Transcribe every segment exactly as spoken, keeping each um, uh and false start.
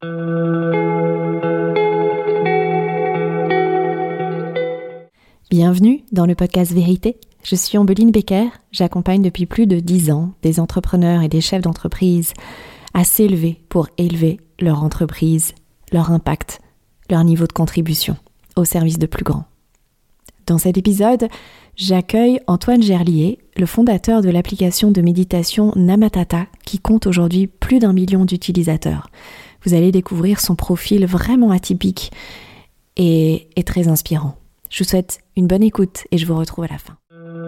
Bienvenue dans le podcast Vérité. Je suis Ambeline Becker. J'accompagne depuis plus de dix ans des entrepreneurs et des chefs d'entreprise à s'élever pour élever leur entreprise, leur impact, leur niveau de contribution au service de plus grands. Dans cet épisode, j'accueille Antoine Gerlier, le fondateur de l'application de méditation Namatata, qui compte aujourd'hui plus d'un million d'utilisateurs. Vous allez découvrir son profil vraiment atypique et, et très inspirant. Je vous souhaite une bonne écoute et je vous retrouve à la fin.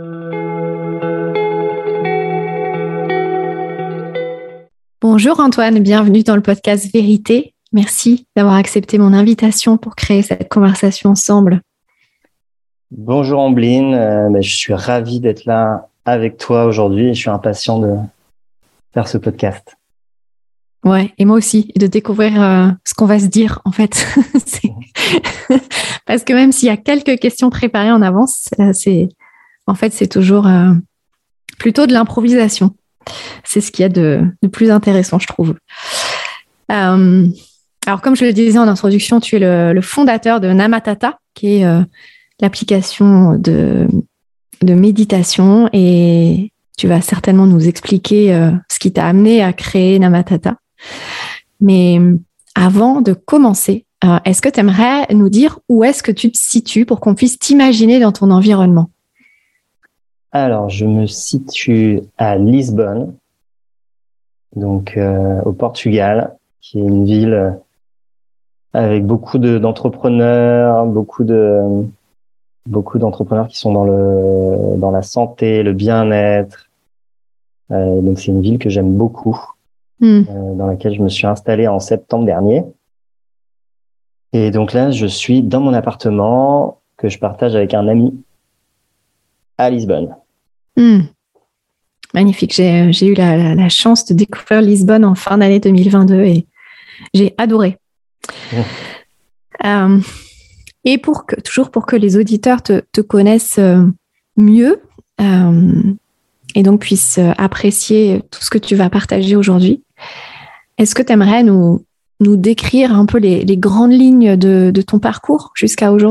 Bonjour Antoine, bienvenue dans le podcast Vérité. Merci d'avoir accepté mon invitation pour créer cette conversation ensemble. Bonjour Ambeline, euh, je suis ravi d'être là avec toi aujourd'hui et je suis impatient de faire ce podcast. Ouais, et moi aussi, et de découvrir euh, ce qu'on va se dire en fait. c'est... Parce que même s'il y a quelques questions préparées en avance, euh, c'est en fait c'est toujours euh, plutôt de l'improvisation. C'est ce qu'il y a de, de plus intéressant, je trouve. Euh, alors comme je le disais en introduction, tu es le, le fondateur de Namatata, qui est euh, l'application de, de méditation, et tu vas certainement nous expliquer euh, ce qui t'a amené à créer Namatata. Mais avant de commencer, euh, est-ce que tu aimerais nous dire où est-ce que tu te situes pour qu'on puisse t'imaginer dans ton environnement ? Alors, je me situe à Lisbonne, donc euh, au Portugal, qui est une ville avec beaucoup de, d'entrepreneurs, beaucoup de beaucoup d'entrepreneurs qui sont dans le dans la santé, le bien-être. Euh, donc, c'est une ville que j'aime beaucoup. Mmh. Euh, dans laquelle je me suis installé en septembre dernier. Et donc là, je suis dans mon appartement que je partage avec un ami à Lisbonne. Mmh. Magnifique. J'ai, j'ai eu la, la, la chance de découvrir Lisbonne en fin d'année deux mille vingt-deux et j'ai adoré. Mmh. Euh, et pour que, toujours pour que les auditeurs te, te connaissent mieux euh, et donc puissent apprécier tout ce que tu vas partager aujourd'hui, est-ce que tu aimerais nous, nous décrire un peu les, les grandes lignes de, de ton parcours jusqu'à aujourd'hui ?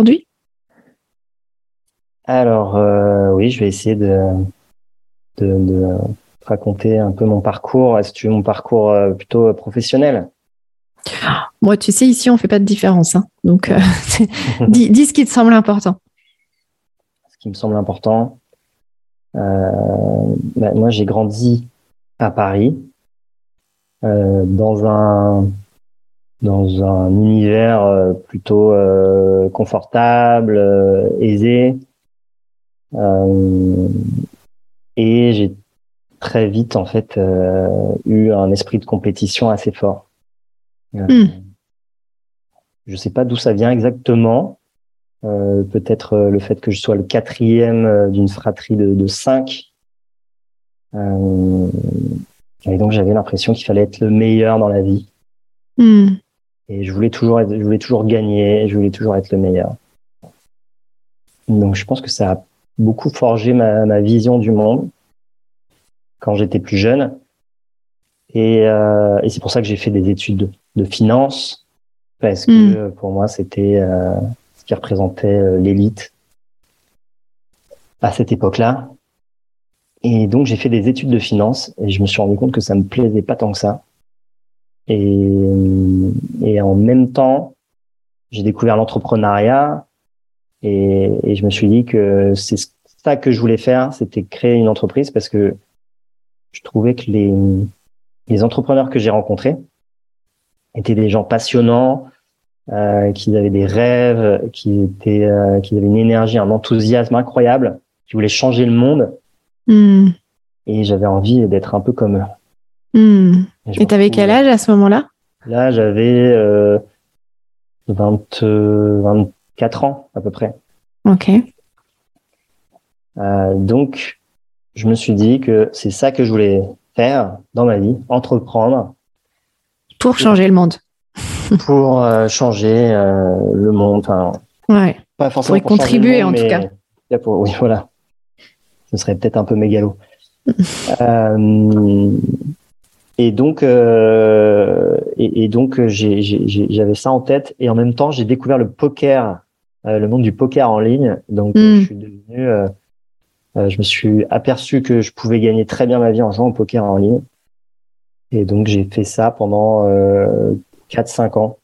Alors, euh, oui, je vais essayer de, de, de raconter un peu mon parcours. Est-ce que tu veux mon parcours euh, plutôt professionnel ? Moi, tu sais, ici, on ne fait pas de différence. Hein. Donc, euh, dis, dis ce qui te semble important. Ce qui me semble important, euh, bah, moi, j'ai grandi à Paris. Euh, dans un dans un univers euh, plutôt euh, confortable, euh, aisé, euh, et j'ai très vite en fait euh, eu un esprit de compétition assez fort. Euh, mm. Je sais pas d'où ça vient exactement. Euh, peut-être euh, le fait que je sois le quatrième euh, d'une fratrie de, de cinq. Euh, Et donc, j'avais l'impression qu'il fallait être le meilleur dans la vie. Mm. Et je voulais toujours être, je voulais toujours gagner, je voulais toujours être le meilleur. Donc, je pense que ça a beaucoup forgé ma, ma vision du monde quand j'étais plus jeune. Et, euh, et c'est pour ça que j'ai fait des études de, de finance, parce que mm. pour moi, c'était euh, ce qui représentait euh, l'élite à cette époque-là. Et donc, j'ai fait des études de finance et je me suis rendu compte que ça me plaisait pas tant que ça. Et, et en même temps, j'ai découvert l'entrepreneuriat et, et je me suis dit que c'est ça que je voulais faire, c'était créer une entreprise parce que je trouvais que les, les entrepreneurs que j'ai rencontrés étaient des gens passionnants, euh, qui avaient des rêves, qui étaient, euh, qui avaient une énergie, un enthousiasme incroyable, qui voulaient changer le monde. Mm. Et j'avais envie d'être un peu comme eux. Mm. Et, et t'avais quel âge à ce moment-là ? Là, j'avais euh, vingt, euh, vingt-quatre ans à peu près. Ok. Euh, donc, je me suis dit que c'est ça que je voulais faire dans ma vie, entreprendre. Pour changer le monde. Pour euh, changer euh, le monde. Enfin, ouais. Pas forcément pour y pour contribuer monde, en tout cas. Pour, oui, voilà. Ce serait peut-être un peu mégalo. euh, Et donc, euh, et, et donc j'ai, j'ai, j'avais ça en tête. Et en même temps, j'ai découvert le poker, euh, le monde du poker en ligne. Donc, mm. je suis devenu, euh, euh, je me suis aperçu que je pouvais gagner très bien ma vie en jouant au poker en ligne. Et donc, j'ai fait ça pendant euh, quatre cinq ans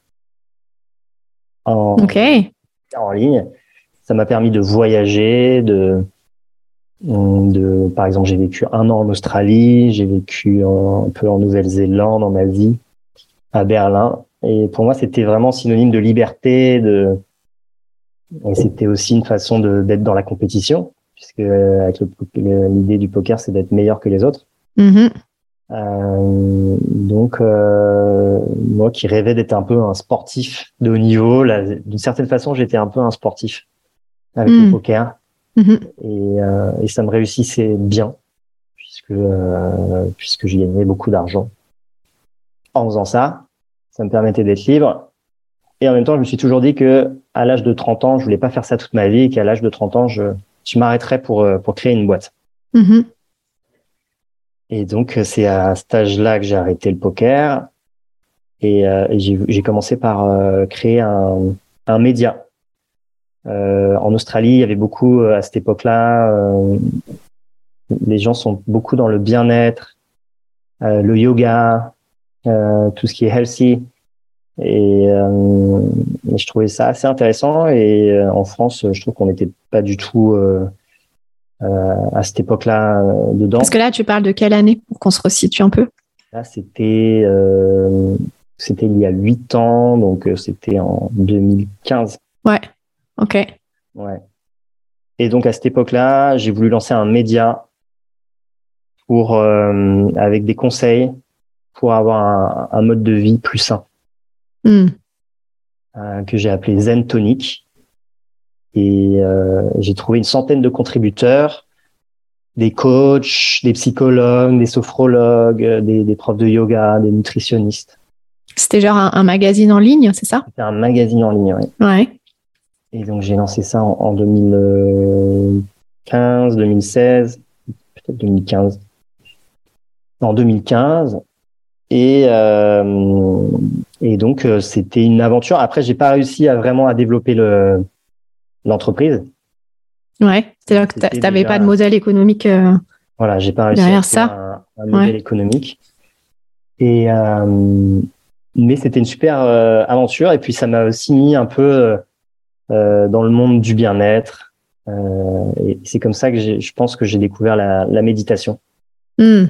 en, okay. en ligne. Ça m'a permis de voyager, de, de, par exemple, j'ai vécu un an en Australie, j'ai vécu en, un peu en Nouvelle-Zélande, en Asie, à Berlin. Et pour moi, c'était vraiment synonyme de liberté, de, et c'était aussi une façon de, d'être dans la compétition, puisque avec le, l'idée du poker, c'est d'être meilleur que les autres. Mm-hmm. Euh, donc, euh, moi qui rêvais d'être un peu un sportif de haut niveau, là, d'une certaine façon, j'étais un peu un sportif avec mm. le poker. Mm-hmm. Et, euh, et ça me réussissait bien, puisque, euh, puisque j'ai gagné beaucoup d'argent en faisant ça. Ça me permettait d'être libre. Et en même temps, je me suis toujours dit que à l'âge de trente ans, je voulais pas faire ça toute ma vie et qu'à l'âge de trente ans, je, je m'arrêterais pour, pour créer une boîte. Mm-hmm. Et donc, c'est à cet âge-là que j'ai arrêté le poker. Et, euh, et j'ai, j'ai commencé par euh, créer un, un média. Euh, en Australie, il y avait beaucoup, à cette époque-là, euh, les gens sont beaucoup dans le bien-être, euh, le yoga, euh, tout ce qui est healthy. Et, euh, et je trouvais ça assez intéressant. Et euh, en France, je trouve qu'on n'était pas du tout euh, euh, à cette époque-là euh, dedans. Parce que là, tu parles de quelle année pour qu'on se resitue un peu? Là, c'était euh, c'était il y a huit ans, donc c'était en deux mille quinze. Ouais, ok. Ouais. Et donc à cette époque-là, j'ai voulu lancer un média pour euh, avec des conseils pour avoir un, un mode de vie plus sain, mm. euh, que j'ai appelé Zen Tonic. Et euh, j'ai trouvé une centaine de contributeurs, des coachs, des psychologues, des sophrologues, des, des profs de yoga, des nutritionnistes. C'était genre un, un magazine en ligne, c'est ça? C'était un magazine en ligne, oui. Ouais. Et donc j'ai lancé ça en, en deux mille quinze, deux mille seize, peut-être deux mille quinze. En deux mille quinze. Et, euh, et donc, euh, c'était une aventure. Après, j'ai pas réussi à vraiment à développer le, l'entreprise. Ouais, c'est-à-dire que tu n'avais pas de modèle économique euh, voilà, j'ai pas réussi derrière à ça. Un, un modèle ouais. économique. Et, euh, mais c'était une super euh, aventure. Et puis, ça m'a aussi mis un peu euh, dans le monde du bien-être. Euh, et c'est comme ça que j'ai, je pense que j'ai découvert la, la méditation. Mm.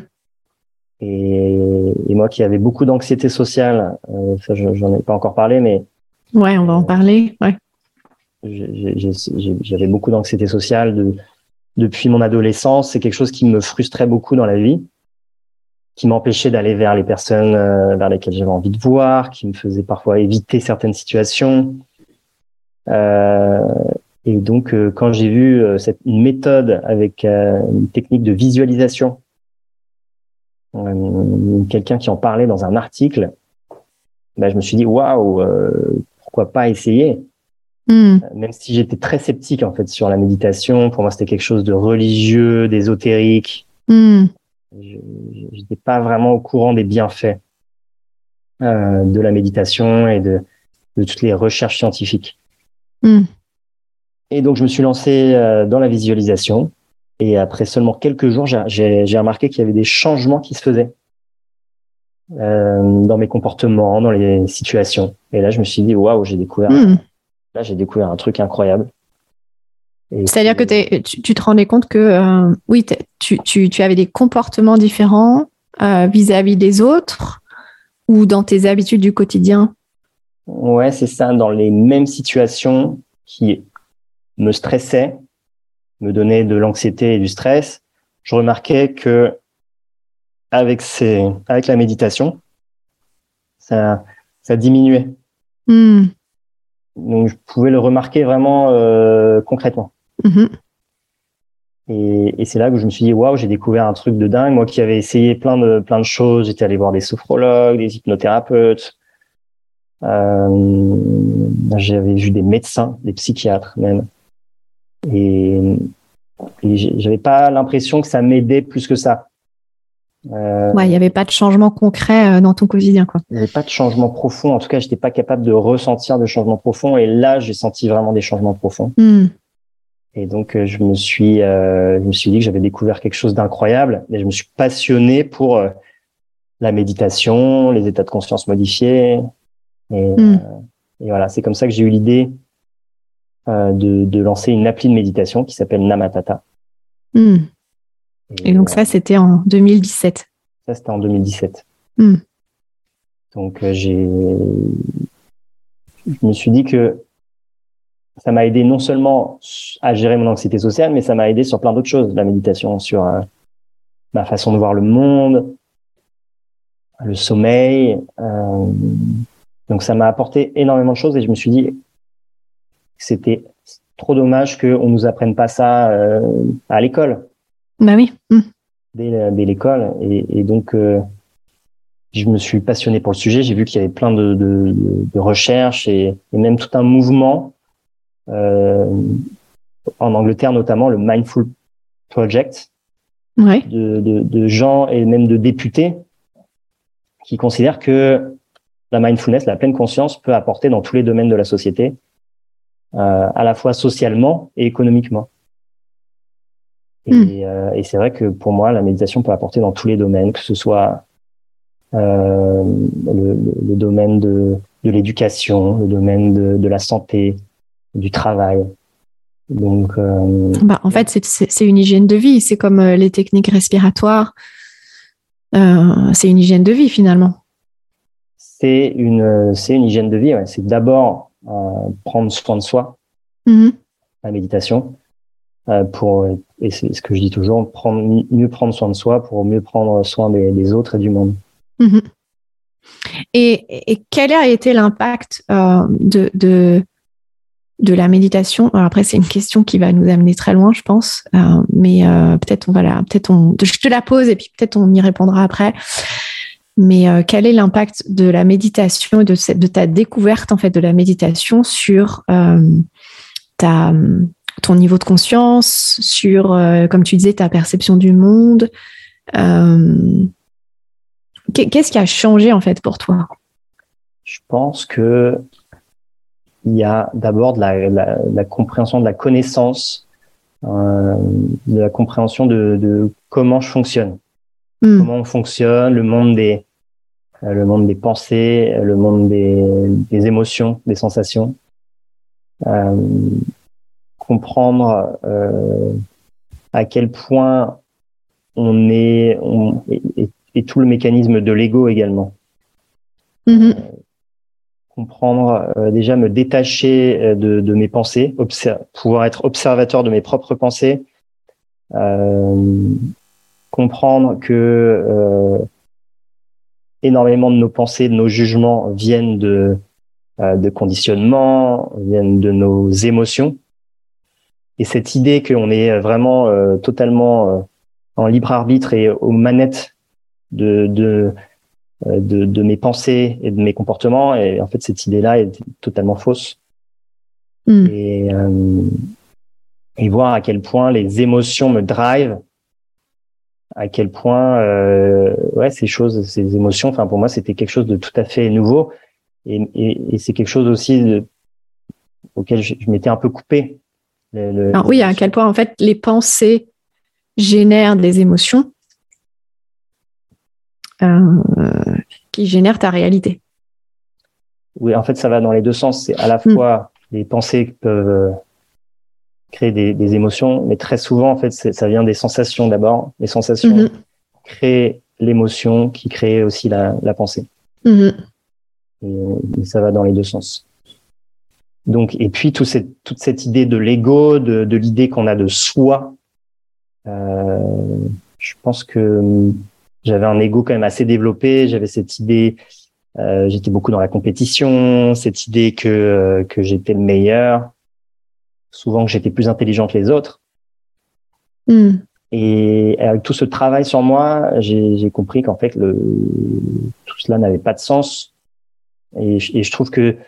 Et, et moi qui avais beaucoup d'anxiété sociale, euh, ça je, j'en ai pas encore parlé, mais ouais, on va en parler. Ouais. J'ai, j'ai, j'ai, j'avais beaucoup d'anxiété sociale de, depuis mon adolescence. C'est quelque chose qui me frustrait beaucoup dans la vie, qui m'empêchait d'aller vers les personnes euh, vers lesquelles j'avais envie de voir, qui me faisait parfois éviter certaines situations. Euh, et donc, euh, quand j'ai vu euh, cette une méthode avec euh, une technique de visualisation, Euh, quelqu'un qui en parlait dans un article, ben je me suis dit waouh, euh, pourquoi pas essayer. Mm. Même si j'étais très sceptique en fait sur la méditation, pour moi c'était quelque chose de religieux, d'ésotérique. Mm. Je n'étais pas vraiment au courant des bienfaits euh, de la méditation et de, de toutes les recherches scientifiques. Mm. Et donc je me suis lancé euh, dans la visualisation. Et après seulement quelques jours, j'ai, j'ai, j'ai remarqué qu'il y avait des changements qui se faisaient euh, dans mes comportements, dans les situations. Et là, je me suis dit, waouh, j'ai découvert, mmh. là, j'ai découvert un truc incroyable. Et c'est-à-dire que t'es, tu, tu te rendais compte que, euh, oui, tu, tu, tu avais des comportements différents euh, vis-à-vis des autres ou dans tes habitudes du quotidien? Ouais, c'est ça, dans les mêmes situations qui me stressaient, me donnait de l'anxiété et du stress, je remarquais que avec ces, avec la méditation, ça, ça diminuait. Mm. Donc je pouvais le remarquer vraiment euh, concrètement. Mm-hmm. Et, et c'est là que je me suis dit waouh, j'ai découvert un truc de dingue. Moi qui avais essayé plein de plein de choses, j'étais allé voir des sophrologues, des hypnothérapeutes, euh, j'avais vu des médecins, des psychiatres même. Et Et j'avais pas l'impression que ça m'aidait plus que ça. Euh, ouais, il n'y avait pas de changement concret dans ton quotidien, quoi. Il n'y avait pas de changement profond. En tout cas, je n'étais pas capable de ressentir de changement profond. Et là, j'ai senti vraiment des changements profonds. Mm. Et donc, euh, je me suis, euh, je me suis dit que j'avais découvert quelque chose d'incroyable. Et je me suis passionné pour euh, la méditation, les états de conscience modifiés. Et, Mm. euh, et voilà, c'est comme ça que j'ai eu l'idée euh, de, de lancer une appli de méditation qui s'appelle Namatata. Mm. Et, et donc, euh, ça, c'était en deux mille dix-sept. Ça, c'était en deux mille dix-sept. Mm. Donc, euh, j'ai, je me suis dit que ça m'a aidé non seulement à gérer mon anxiété sociale, mais ça m'a aidé sur plein d'autres choses, la méditation, sur euh, ma façon de voir le monde, le sommeil. Euh, donc, ça m'a apporté énormément de choses et je me suis dit que c'était trop dommage qu'on nous apprenne pas ça euh, à l'école. Bah oui. Mm. Dès, dès l'école. Et, et donc, euh, je me suis passionné pour le sujet. J'ai vu qu'il y avait plein de, de, de recherches et, et même tout un mouvement euh, en Angleterre, notamment le Mindful Project, Ouais. de, de, de gens et même de députés qui considèrent que la mindfulness, la pleine conscience, peut apporter dans tous les domaines de la société, euh, à la fois socialement et économiquement. Et, Mm. euh, et c'est vrai que pour moi, la méditation peut apporter dans tous les domaines, que ce soit euh, le, le, le domaine de, de l'éducation, le domaine de, de la santé, du travail. Donc, euh, bah, en fait, c'est, c'est, c'est une hygiène de vie. C'est comme euh, les techniques respiratoires. Euh, c'est une hygiène de vie, finalement. c'est une, c'est une hygiène de vie. Ouais. C'est d'abord euh, prendre soin de soi, Mm-hmm. la méditation, euh, pour, et c'est ce que je dis toujours, prendre, mieux prendre soin de soi pour mieux prendre soin des, des autres et du monde. Mm-hmm. Et, et quel a été l'impact euh, de, de, de la méditation? Alors après, c'est une question qui va nous amener très loin, je pense, euh, mais euh, peut-être on va la, peut-être on, je te la pose et puis peut-être on y répondra après. Mais euh, quel est l'impact de la méditation et de, cette, de ta découverte en fait de la méditation sur euh, ta, ton niveau de conscience, sur, euh, comme tu disais, ta perception du monde? euh, Qu'est-ce qui a changé en fait pour toi? Je pense que il y a d'abord de la, la, la compréhension de la connaissance, euh, de la compréhension de, de comment je fonctionne, mm. comment on fonctionne, le monde des, euh, le monde des pensées, le monde des, des émotions, des sensations. Euh, comprendre euh, à quel point on est, on, et, et, et tout le mécanisme de l'ego également. Mm-hmm. Euh, comprendre, euh, déjà me détacher de, de mes pensées, observer, pouvoir être observateur de mes propres pensées, euh, comprendre que euh, énormément de nos pensées, de nos jugements viennent de, euh, de conditionnements, viennent de nos émotions. Et cette idée qu'on est vraiment euh, totalement euh, en libre arbitre et aux manettes de, de, de, de mes pensées et de mes comportements, et en fait cette idée-là est totalement fausse. Mm. Et, euh, et voir à quel point les émotions me drivent, à quel point euh, ouais ces choses, ces émotions, enfin pour moi c'était quelque chose de tout à fait nouveau, et, et, et c'est quelque chose aussi de, auquel je, je m'étais un peu coupé. Le, le, Alors oui, à quel point en fait les pensées génèrent des émotions euh, qui génèrent ta réalité. Oui, en fait, ça va dans les deux sens. C'est à la fois mmh. les pensées qui peuvent créer des, des émotions, mais très souvent, en fait, c'est, ça vient des sensations d'abord. Les sensations mmh. créent l'émotion qui crée aussi la, la pensée. Mmh. Et, et ça va dans les deux sens. Donc, et puis tout cette, toute cette idée de l'ego, de, de l'idée qu'on a de soi. Euh, je pense que j'avais un ego quand même assez développé. J'avais cette idée, euh, j'étais beaucoup dans la compétition, cette idée que euh, que j'étais le meilleur, souvent que j'étais plus intelligent que les autres. Mm. Et avec tout ce travail sur moi, j'ai, j'ai compris qu'en fait le, tout cela n'avait pas de sens. Et, et je trouve que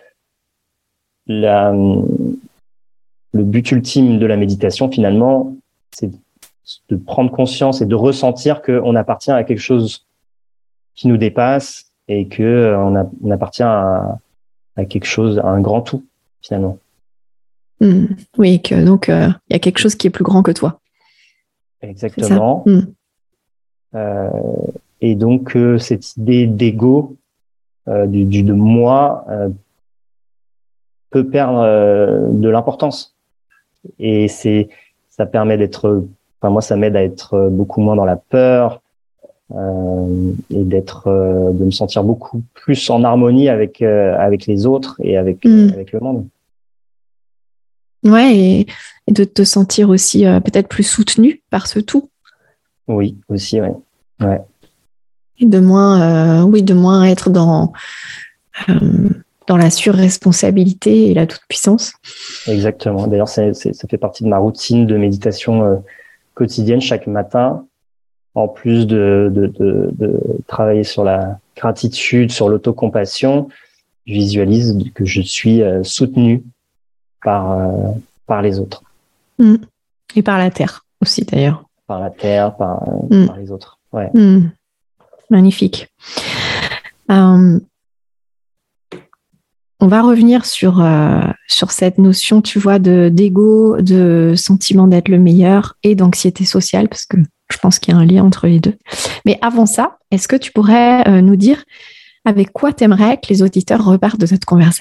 la, le but ultime de la méditation, finalement, c'est de prendre conscience et de ressentir qu'on appartient à quelque chose qui nous dépasse et que on, a, on appartient à, à quelque chose, à un grand tout finalement. Mmh. Oui, que donc il euh, y a quelque chose qui est plus grand que toi. Exactement. Mmh. Euh, et donc euh, cette idée d'ego, euh, du, du de moi, euh, peut perdre euh, de l'importance. Et c'est, ça permet d'être, enfin moi ça m'aide à être beaucoup moins dans la peur euh, et d'être, euh, de me sentir beaucoup plus en harmonie avec euh, avec les autres et avec mmh. avec le monde. Ouais, et, et de te sentir aussi euh, peut-être plus soutenu par ce tout. Oui, aussi, ouais. Ouais. Et de moins, euh, oui, de moins être dans euh, dans la surresponsabilité et la toute-puissance. Exactement. D'ailleurs, c'est, c'est, ça fait partie de ma routine de méditation euh, quotidienne chaque matin. En plus de, de, de, de travailler sur la gratitude, sur l'autocompassion, je visualise que je suis euh, soutenu par, euh, par les autres. Mmh. Et par la terre aussi, d'ailleurs. Par la terre, par, euh, mmh. par les autres. Ouais. Mmh. Magnifique. Euh, on va revenir sur, euh, sur cette notion, tu vois, de, d'ego, de sentiment d'être le meilleur et d'anxiété sociale, parce que je pense qu'il y a un lien entre les deux. Mais avant ça, est-ce que tu pourrais euh, nous dire avec quoi tu aimerais que les auditeurs repartent de cette conversation ?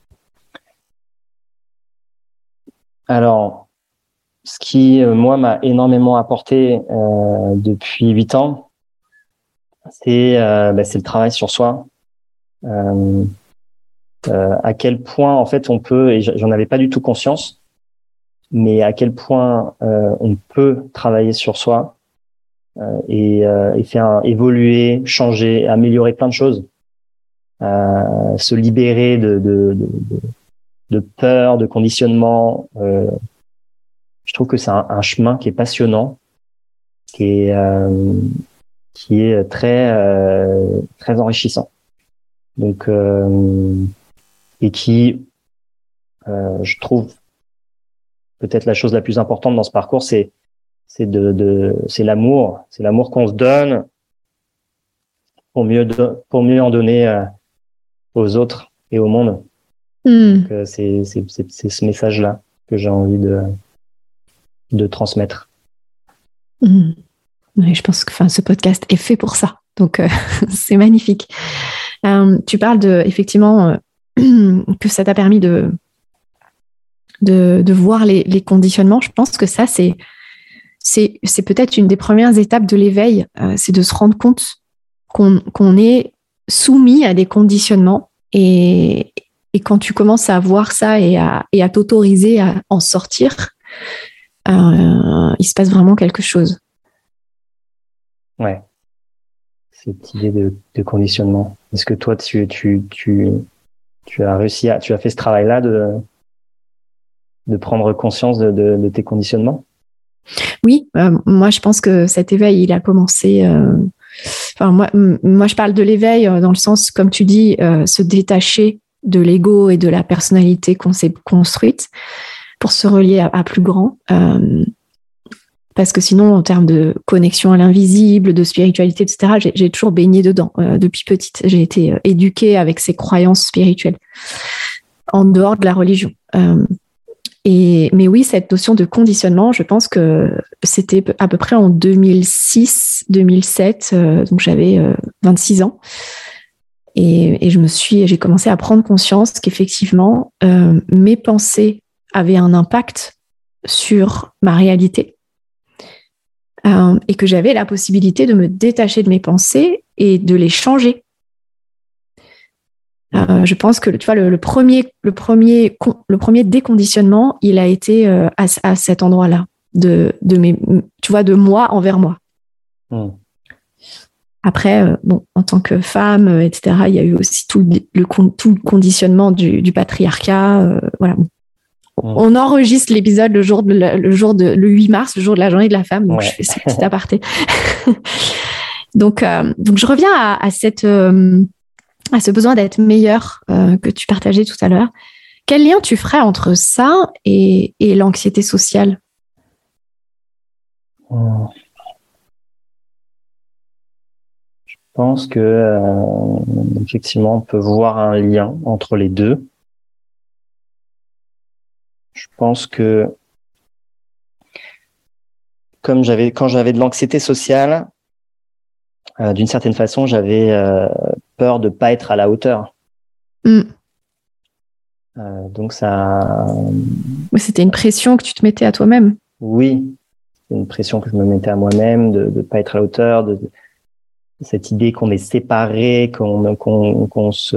Alors, ce qui, euh, moi, m'a énormément apporté euh, depuis huit ans, c'est, euh, bah, c'est le travail sur soi. Euh, euh, à quel point, en fait, on peut, et j'en avais pas du tout conscience, mais à quel point euh, on peut travailler sur soi euh, et, euh, et faire évoluer, changer, améliorer plein de choses, euh, se libérer de, de, de, de, de peur, de conditionnement. Euh, je trouve que c'est un, un chemin qui est passionnant, qui est euh, qui est très euh, très enrichissant. Donc euh, et qui, euh, je trouve, peut-être la chose la plus importante dans ce parcours, c'est c'est de, de c'est l'amour, c'est l'amour qu'on se donne pour mieux de, pour mieux en donner euh, aux autres et au monde. Mmh. Donc euh, c'est c'est c'est c'est ce message-là que j'ai envie de de transmettre. Mmh. Oui, je pense que enfin, ce podcast est fait pour ça. Donc, euh, c'est magnifique. Euh, tu parles de, effectivement, euh, que ça t'a permis de, de, de voir les, les conditionnements. Je pense que ça, c'est, c'est, c'est peut-être une des premières étapes de l'éveil. Euh, c'est de se rendre compte qu'on, qu'on est soumis à des conditionnements. Et, et quand tu commences à voir ça et à, et à t'autoriser à en sortir, euh, il se passe vraiment quelque chose. Ouais, cette idée de, de conditionnement. Est-ce que toi, tu, tu, tu, tu as réussi à, tu as fait ce travail-là de, de prendre conscience de, de, de tes conditionnements ? Oui, euh, moi, je pense que cet éveil, il a commencé. Euh, enfin, moi, m- moi, je parle de l'éveil euh, dans le sens, comme tu dis, euh, se détacher de l'ego et de la personnalité qu'on s'est construite pour se relier à, à plus grand. Euh, Parce que sinon, en termes de connexion à l'invisible, de spiritualité, et cetera, j'ai, j'ai toujours baigné dedans. Euh, depuis petite, j'ai été euh, éduquée avec ces croyances spirituelles en dehors de la religion. Euh, et, mais oui, cette notion de conditionnement, je pense que c'était à peu près en deux mille six, deux mille sept, euh, donc j'avais euh, vingt-six ans. Et, et je me suis, j'ai commencé à prendre conscience qu'effectivement, euh, mes pensées avaient un impact sur ma réalité. Euh, et que j'avais la possibilité de me détacher de mes pensées et de les changer. Euh, je pense que tu vois, le, le, premier, le, premier, le premier déconditionnement, il a été euh, à, à cet endroit-là, de, de, mes, tu vois, de moi envers moi. Mm. Après, euh, bon, en tant que femme, euh, et cetera, il y a eu aussi tout le, le, tout le conditionnement du, du patriarcat. Euh, voilà. On enregistre l'épisode le jour de, le jour de le huit mars, le jour de la journée de la femme. Donc, ouais. Je fais ce petit aparté. donc, euh, donc, je reviens à, à, cette, euh, à ce besoin d'être meilleure euh, que tu partageais tout à l'heure. Quel lien tu ferais entre ça et, et l'anxiété sociale ? Je pense que euh, effectivement, on peut voir un lien entre les deux. Je pense que comme j'avais, quand j'avais de l'anxiété sociale, euh, d'une certaine façon, j'avais euh, peur de pas être à la hauteur. Mm. Euh, donc ça. Mais c'était une pression que tu te mettais à toi-même. Oui, c'est une pression que je me mettais à moi-même de ne pas être à la hauteur, de, de cette idée qu'on est séparés, qu'on, qu'on, qu'on se.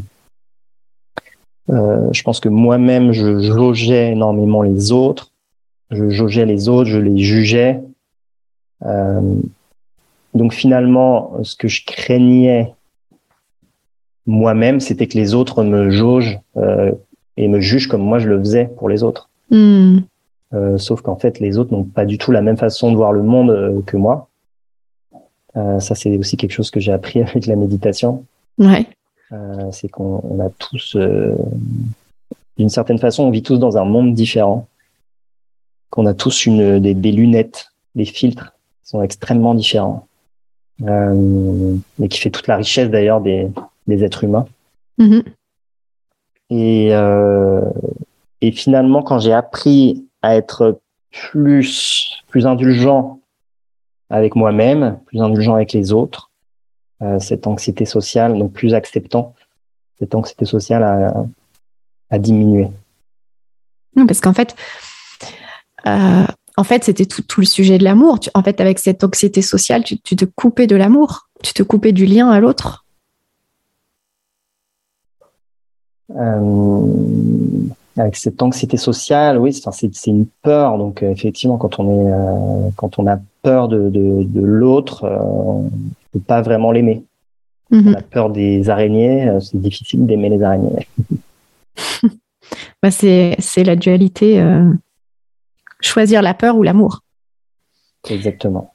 Euh, je pense que moi-même, je jaugeais énormément les autres. Je jaugeais les autres, je les jugeais. Euh, donc finalement, ce que je craignais moi-même, c'était que les autres me jaugent euh, et me jugent comme moi je le faisais pour les autres. Mm. Euh, sauf qu'en fait, les autres n'ont pas du tout la même façon de voir le monde euh, que moi. Euh, ça, c'est aussi quelque chose que j'ai appris avec la méditation. Ouais. Euh, c'est qu'on on a tous, euh, d'une certaine façon, on vit tous dans un monde différent. Qu'on a tous une, des, des lunettes, des filtres qui sont extrêmement différents. Euh, mais qui fait toute la richesse d'ailleurs des, des êtres humains. Mm-hmm. Et, euh, et finalement, quand j'ai appris à être plus, plus indulgent avec moi-même, plus indulgent avec les autres, euh, cette anxiété sociale, donc plus acceptant, cette anxiété sociale a, a diminué. Non, parce qu'en fait, euh, en fait, c'était tout, tout le sujet de l'amour. Tu, en fait, avec cette anxiété sociale, tu, tu te coupais de l'amour, tu te coupais du lien à l'autre. Euh, avec cette anxiété sociale, oui, c'est, c'est, c'est une peur. Donc euh, effectivement, quand on est, euh, quand on a peur de, de, de l'autre, euh, on ne peut pas vraiment l'aimer. Mm-hmm. On a peur des araignées, euh, c'est difficile d'aimer les araignées. Bah c'est, c'est la dualité, euh, choisir la peur ou l'amour. Exactement.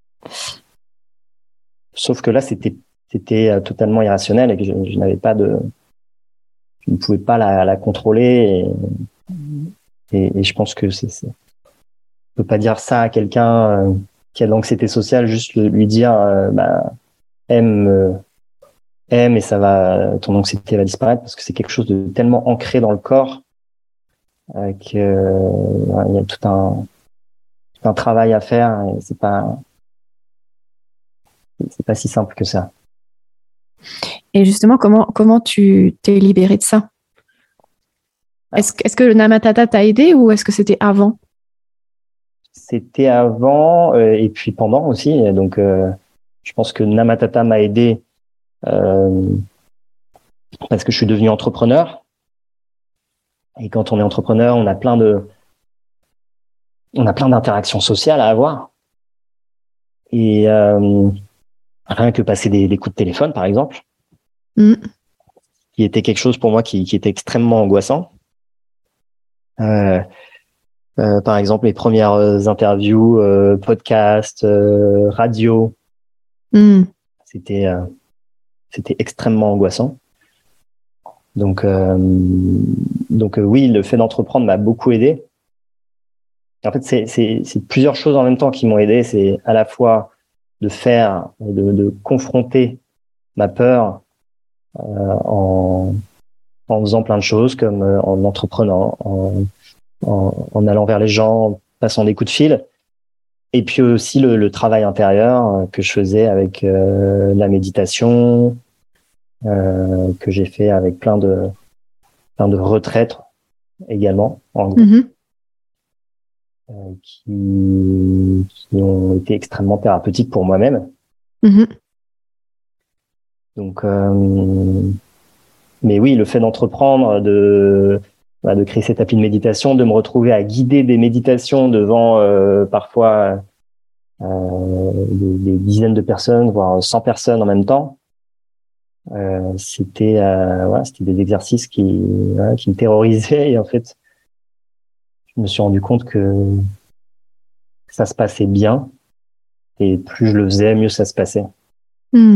Sauf que là, c'était, c'était totalement irrationnel et que je, je n'avais pas de, je ne pouvais pas la, la contrôler et, et, et je pense que c'est, c'est, on peut pas dire ça à quelqu'un euh, qui a de l'anxiété sociale, juste le, lui dire, euh, bah, aime, euh, aime et ça va, ton anxiété va disparaître parce que c'est quelque chose de tellement ancré dans le corps euh, que euh, il y a tout un, tout un travail à faire et c'est pas, c'est pas si simple que ça. Et justement, comment, comment tu t'es libéré de ça? Est-ce, est-ce que le Namatata t'a aidé ou est-ce que c'était avant? C'était avant euh, et puis pendant aussi. Donc, euh, je pense que Namatata m'a aidé euh, parce que je suis devenu entrepreneur. Et quand on est entrepreneur, on a plein de, on a plein d'interactions sociales à avoir. Et euh, rien que passer des, des coups de téléphone, par exemple, mm. qui était quelque chose pour moi qui, qui était extrêmement angoissant. Euh, euh, par exemple, les premières interviews, euh, podcasts, euh, radio, mm. c'était euh, c'était extrêmement angoissant. Donc euh, donc euh, oui, le fait d'entreprendre m'a beaucoup aidé. En fait, c'est c'est c'est plusieurs choses en même temps qui m'ont aidé. C'est à la fois de faire, de, de confronter ma peur euh, en en faisant plein de choses, comme euh, en entreprenant, en, en en allant vers les gens, en passant des coups de fil, et puis aussi le, le travail intérieur que je faisais avec euh, la méditation, euh, que j'ai fait avec plein de plein de retraites également, en gros. Mm-hmm. Euh, qui, qui ont été extrêmement thérapeutiques pour moi-même. Mmh. Donc, euh, mais oui, le fait d'entreprendre, de, bah, de créer cet appli de méditation, de me retrouver à guider des méditations devant euh, parfois euh, des, des dizaines de personnes, voire cent personnes en même temps, euh, c'était, euh, ouais, c'était des exercices qui, ouais, qui me terrorisaient et en fait, je me suis rendu compte que ça se passait bien et plus je le faisais, mieux ça se passait. Mmh.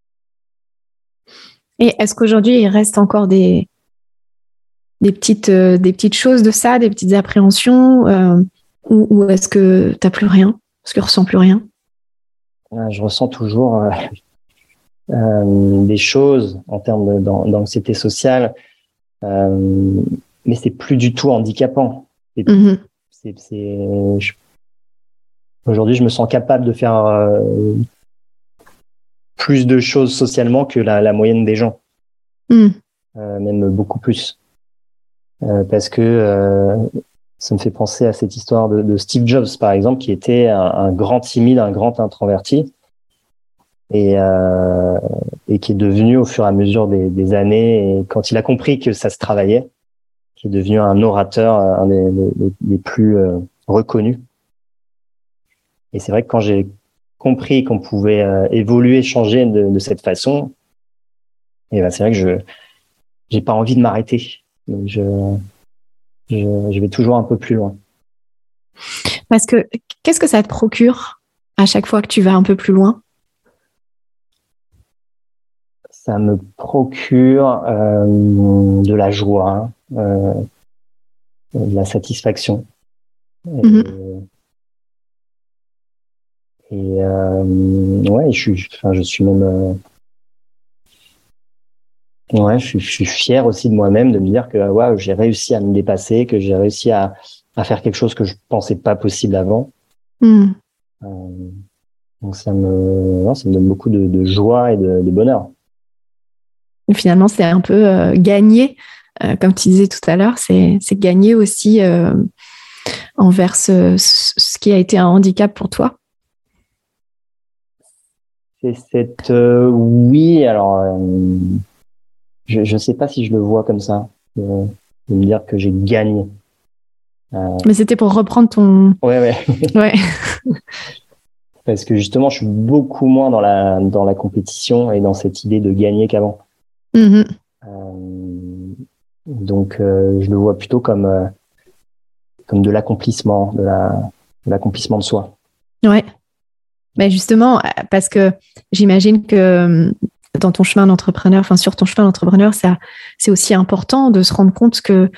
Et est-ce qu'aujourd'hui, il reste encore des, des, petites, euh, des petites choses de ça, des petites appréhensions euh, ou, ou est-ce que tu n'as plus rien? Parce que tu ne ressens plus rien. Je ressens toujours euh, euh, des choses en termes d'anxiété sociale, euh, mais c'est plus du tout handicapant. C'est, mm-hmm. c'est, c'est, je, aujourd'hui, je me sens capable de faire euh, plus de choses socialement que la, la moyenne des gens, mm. euh, même beaucoup plus, euh, parce que euh, ça me fait penser à cette histoire de, de Steve Jobs, par exemple, qui était un, un grand timide, un grand introverti, et, euh, et qui est devenu au fur et à mesure des, des années, et quand il a compris que ça se travaillait, qui est devenu un orateur, un des, des, des plus euh, reconnus. Et c'est vrai que quand j'ai compris qu'on pouvait euh, évoluer, changer de, de cette façon, et ben c'est vrai que je j'ai pas envie de m'arrêter. Donc je, je je vais toujours un peu plus loin. Parce que qu'est-ce que ça te procure à chaque fois que tu vas un peu plus loin? Ça me procure euh, de la joie, euh, de la satisfaction. Mm-hmm. Et, et euh, ouais, je suis, enfin, je suis même, euh, ouais, je suis, je suis fier aussi de moi-même de me dire que ouais, j'ai réussi à me dépasser, que j'ai réussi à, à faire quelque chose que je pensais pas possible avant. Mm. Euh, donc ça me, non, ça me donne beaucoup de, de joie et de, de bonheur. Finalement, c'est un peu euh, gagner, euh, comme tu disais tout à l'heure, c'est, c'est gagner aussi euh, envers ce, ce qui a été un handicap pour toi. C'est cette euh, oui, alors euh, je je sais pas si je le vois comme ça, euh, de me dire que j'ai gagné. Euh... Mais c'était pour reprendre ton. Ouais ouais. Ouais. Parce que justement, je suis beaucoup moins dans la dans la compétition et dans cette idée de gagner qu'avant. Mm-hmm. Euh, donc, euh, je le vois plutôt comme euh, comme de l'accomplissement, de la de l'accomplissement de soi. Ouais. Mais justement, parce que j'imagine que dans ton chemin d'entrepreneur, enfin sur ton chemin d'entrepreneur, ça, c'est aussi important de se rendre compte que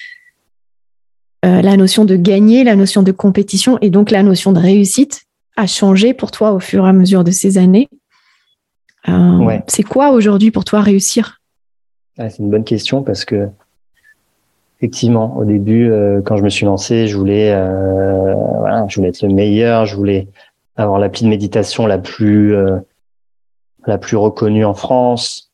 euh, la notion de gagner, la notion de compétition et donc la notion de réussite a changé pour toi au fur et à mesure de ces années. Euh, ouais. C'est quoi aujourd'hui pour toi réussir? Ah, c'est une bonne question parce que effectivement, au début, euh, quand je me suis lancé, je voulais, euh, voilà, je voulais être le meilleur, je voulais avoir l'appli de méditation la plus, euh, la plus reconnue en France.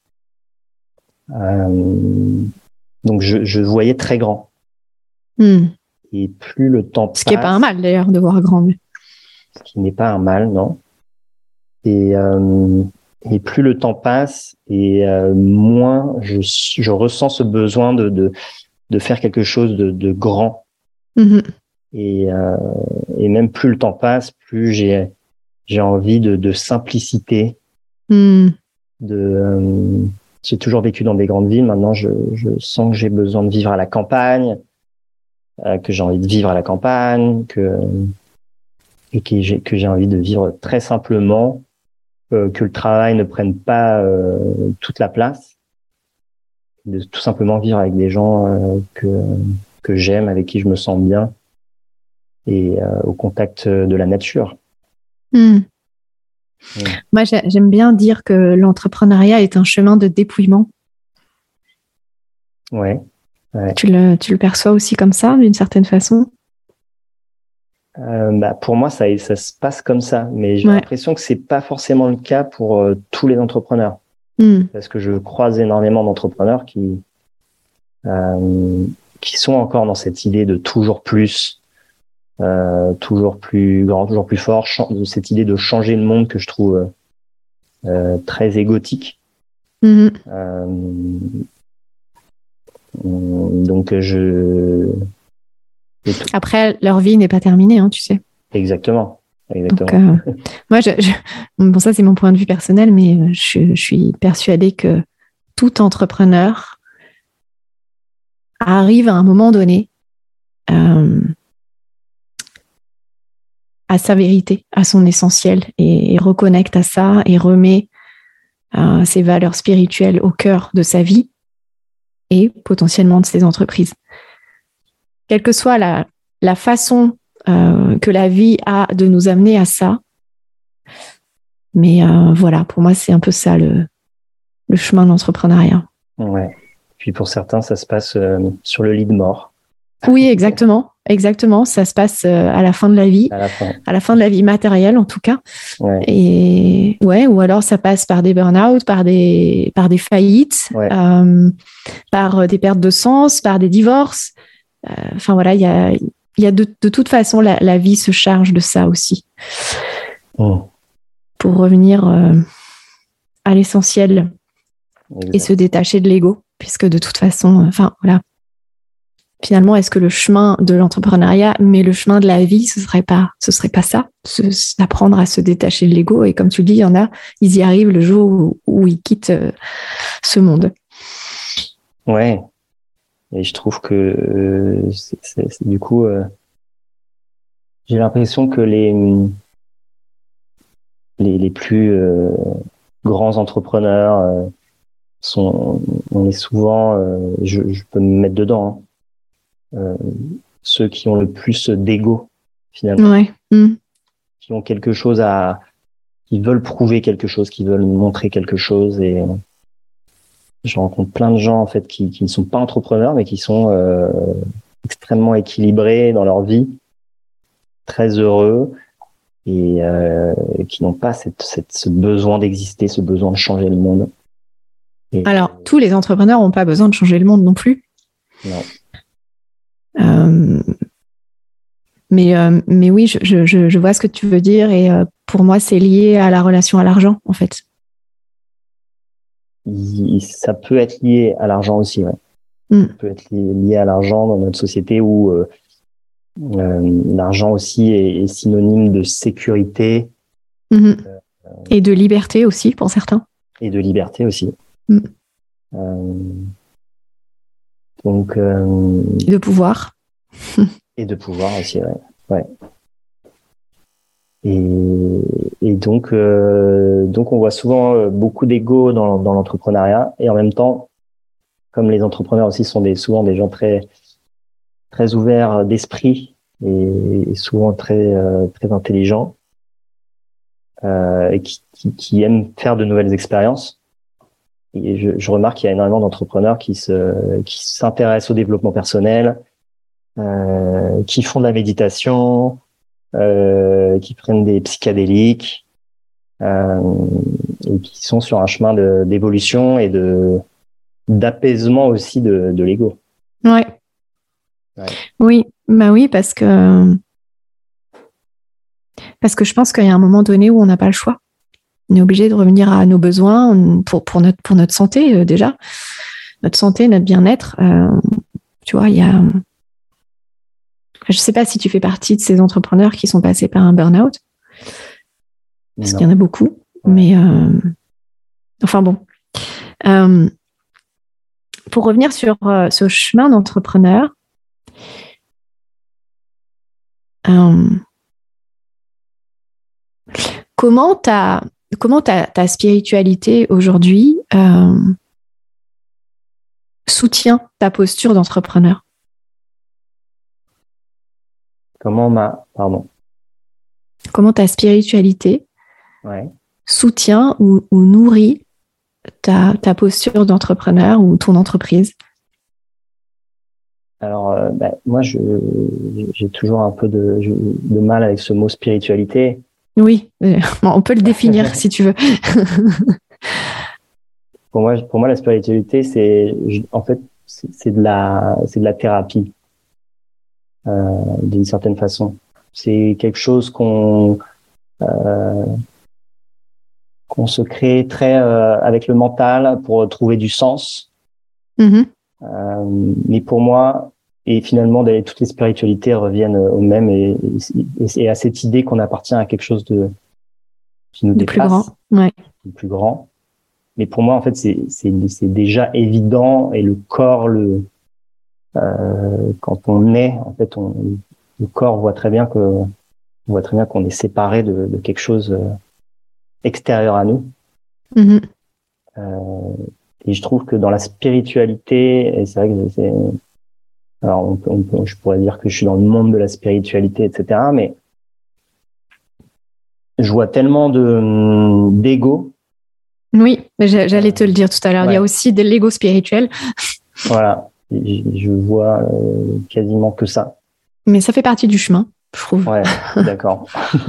Euh, donc, je, je voyais très grand. Mm. Et plus le temps passe... Ce qui n'est pas un mal, d'ailleurs, de voir grand. Mais... Ce qui n'est pas un mal, non. Et, euh, et plus le temps passe, et euh, moins je, je ressens ce besoin de, de, de faire quelque chose de, de grand. Mm-hmm. Et, euh, et même plus le temps passe, plus j'ai, j'ai envie de, de simplicité. Mm. De, euh, j'ai toujours vécu dans des grandes villes. Maintenant, je, je sens que j'ai besoin de vivre à la campagne, euh, que j'ai envie de vivre à la campagne, que, et que j'ai, que j'ai envie de vivre très simplement, euh, que le travail ne prenne pas euh, toute la place, de tout simplement vivre avec des gens euh, que, que j'aime, avec qui je me sens bien, et euh, au contact de la nature. Mmh. Mmh. Moi, j'aime bien dire que l'entrepreneuriat est un chemin de dépouillement. Ouais. ouais. Tu le, tu le perçois aussi comme ça, d'une certaine façon? Euh, bah, pour moi, ça, ça se passe comme ça, mais j'ai ouais. l'impression que c'est pas forcément le cas pour euh, tous les entrepreneurs. Mmh. Parce que je croise énormément d'entrepreneurs qui, euh, qui sont encore dans cette idée de toujours plus, euh, toujours plus grand, toujours plus fort, cette idée de changer le monde que je trouve euh, très égotique. Mmh. Euh, donc je Après, leur vie n'est pas terminée, hein, tu sais. Exactement. Exactement. Donc, euh, moi, je, je, bon, ça c'est mon point de vue personnel, mais je, je suis persuadée que tout entrepreneur arrive à un moment donné euh, à sa vérité, à son essentiel, et, et reconnecte à ça et remet euh, ses valeurs spirituelles au cœur de sa vie et potentiellement de ses entreprises. Quelle que soit la, la façon euh, que la vie a de nous amener à ça. Mais euh, voilà, pour moi, c'est un peu ça le, le chemin de l'entrepreneuriat. Ouais. Puis pour certains, ça se passe euh, sur le lit de mort. Oui, exactement. Exactement. Ça se passe euh, à la fin de la vie. À la fin. À la fin de la vie matérielle, en tout cas. Ouais. Et ouais, ou alors ça passe par des burn-out, par des, par des faillites, Ouais. euh, par des pertes de sens, par des divorces. Euh, enfin voilà, il y a, il y a de, de toute façon, la, la vie se charge de ça aussi. Mmh. Pour revenir euh, à l'essentiel Exact. et se détacher de l'ego, puisque de toute façon, enfin voilà. Finalement, est-ce que le chemin de l'entrepreneuriat, mais le chemin de la vie, ce serait pas, ce serait pas ça, ce, apprendre à se détacher de l'ego. Et comme tu le dis, il y en a, ils y arrivent le jour où, où ils quittent euh, ce monde. Ouais. Et je trouve que euh, c'est, c'est, c'est, du coup, euh, j'ai l'impression que les les, les plus euh, grands entrepreneurs euh, sont, on est souvent, euh, je, je peux me mettre dedans. Hein, Euh, ceux qui ont le plus d'ego finalement, Ouais. Mmh. qui ont quelque chose à, qui veulent prouver quelque chose, qui veulent montrer quelque chose. Et euh, je rencontre plein de gens en fait qui, qui ne sont pas entrepreneurs mais qui sont euh, extrêmement équilibrés dans leur vie, très heureux et euh, qui n'ont pas cette, cette, ce besoin d'exister, ce besoin de changer le monde. Et alors, tous les entrepreneurs n'ont pas besoin de changer le monde non plus. Non. Euh, mais, euh, mais oui, je, je, je vois ce que tu veux dire et euh, pour moi, c'est lié à la relation à l'argent, en fait. Il, ça peut être lié à l'argent aussi, ouais. Mm. Ça peut être lié, lié à l'argent dans notre société où euh, euh, l'argent aussi est, est synonyme de sécurité. Mm-hmm. Euh, et de liberté aussi, pour certains. Et de liberté aussi. Mm. Euh, donc, euh, et de pouvoir. Et de pouvoir aussi, ouais. ouais. Et, et donc, euh, donc, on voit souvent beaucoup d'ego dans, dans l'entrepreneuriat. Et en même temps, comme les entrepreneurs aussi sont des, souvent des gens très, très ouverts d'esprit et, et souvent très, euh, très intelligents, euh, et qui, qui, qui aiment faire de nouvelles expériences. Et je, je remarque qu'il y a énormément d'entrepreneurs qui se, qui s'intéressent au développement personnel, euh, qui font de la méditation, euh, qui prennent des psychédéliques, euh, et qui sont sur un chemin de, d'évolution et de, d'apaisement aussi de, de l'ego. Ouais. ouais. Oui, bah oui, parce que parce que je pense qu'il y a un moment donné où on n'a pas le choix. On est obligé de revenir à nos besoins pour pour notre pour notre santé euh, déjà, notre santé, notre bien-être. Euh, tu vois, il y a. Je sais pas si tu fais partie de ces entrepreneurs qui sont passés par un burn-out, parce non. qu'il y en a beaucoup. Ouais. Mais euh, enfin bon. Euh, pour revenir sur euh, ce chemin d'entrepreneur. Euh, comment ta comment ta, ta spiritualité aujourd'hui euh, soutient ta posture d'entrepreneur? Comment ma pardon Comment ta spiritualité ouais. soutient ou, ou nourrit ta, ta posture d'entrepreneur ou ton entreprise? Alors, euh, bah, moi, je, j'ai toujours un peu de, de mal avec ce mot spiritualité. Oui, euh, on peut le définir si tu veux. Pour moi, pour moi, la spiritualité, c'est, en fait, c'est, c'est de la, c'est de la thérapie, euh, d'une certaine façon. C'est quelque chose qu'on, euh, qu'on se crée très euh, avec le mental pour trouver du sens. Mm-hmm. Euh, mais pour moi, et finalement, toutes les spiritualités reviennent au même et, et, et à cette idée qu'on appartient à quelque chose de qui nous de dépasse, plus grand, ouais. de plus grand. Mais pour moi, en fait, c'est c'est c'est déjà évident et le corps, le euh, quand on est, en fait, on, le corps voit très bien que on voit très bien qu'on est séparé de, de quelque chose extérieur à nous. Mm-hmm. Euh, et je trouve que dans la spiritualité, et c'est vrai que c'est Alors, on peut, on peut, je pourrais dire que je suis dans le monde de la spiritualité, et cetera. Mais je vois tellement de d'ego. Oui, j'allais te le dire tout à l'heure. Ouais. Il y a aussi de l'ego spirituel. Voilà, je vois euh, quasiment que ça. Mais ça fait partie du chemin, je trouve. Ouais, d'accord.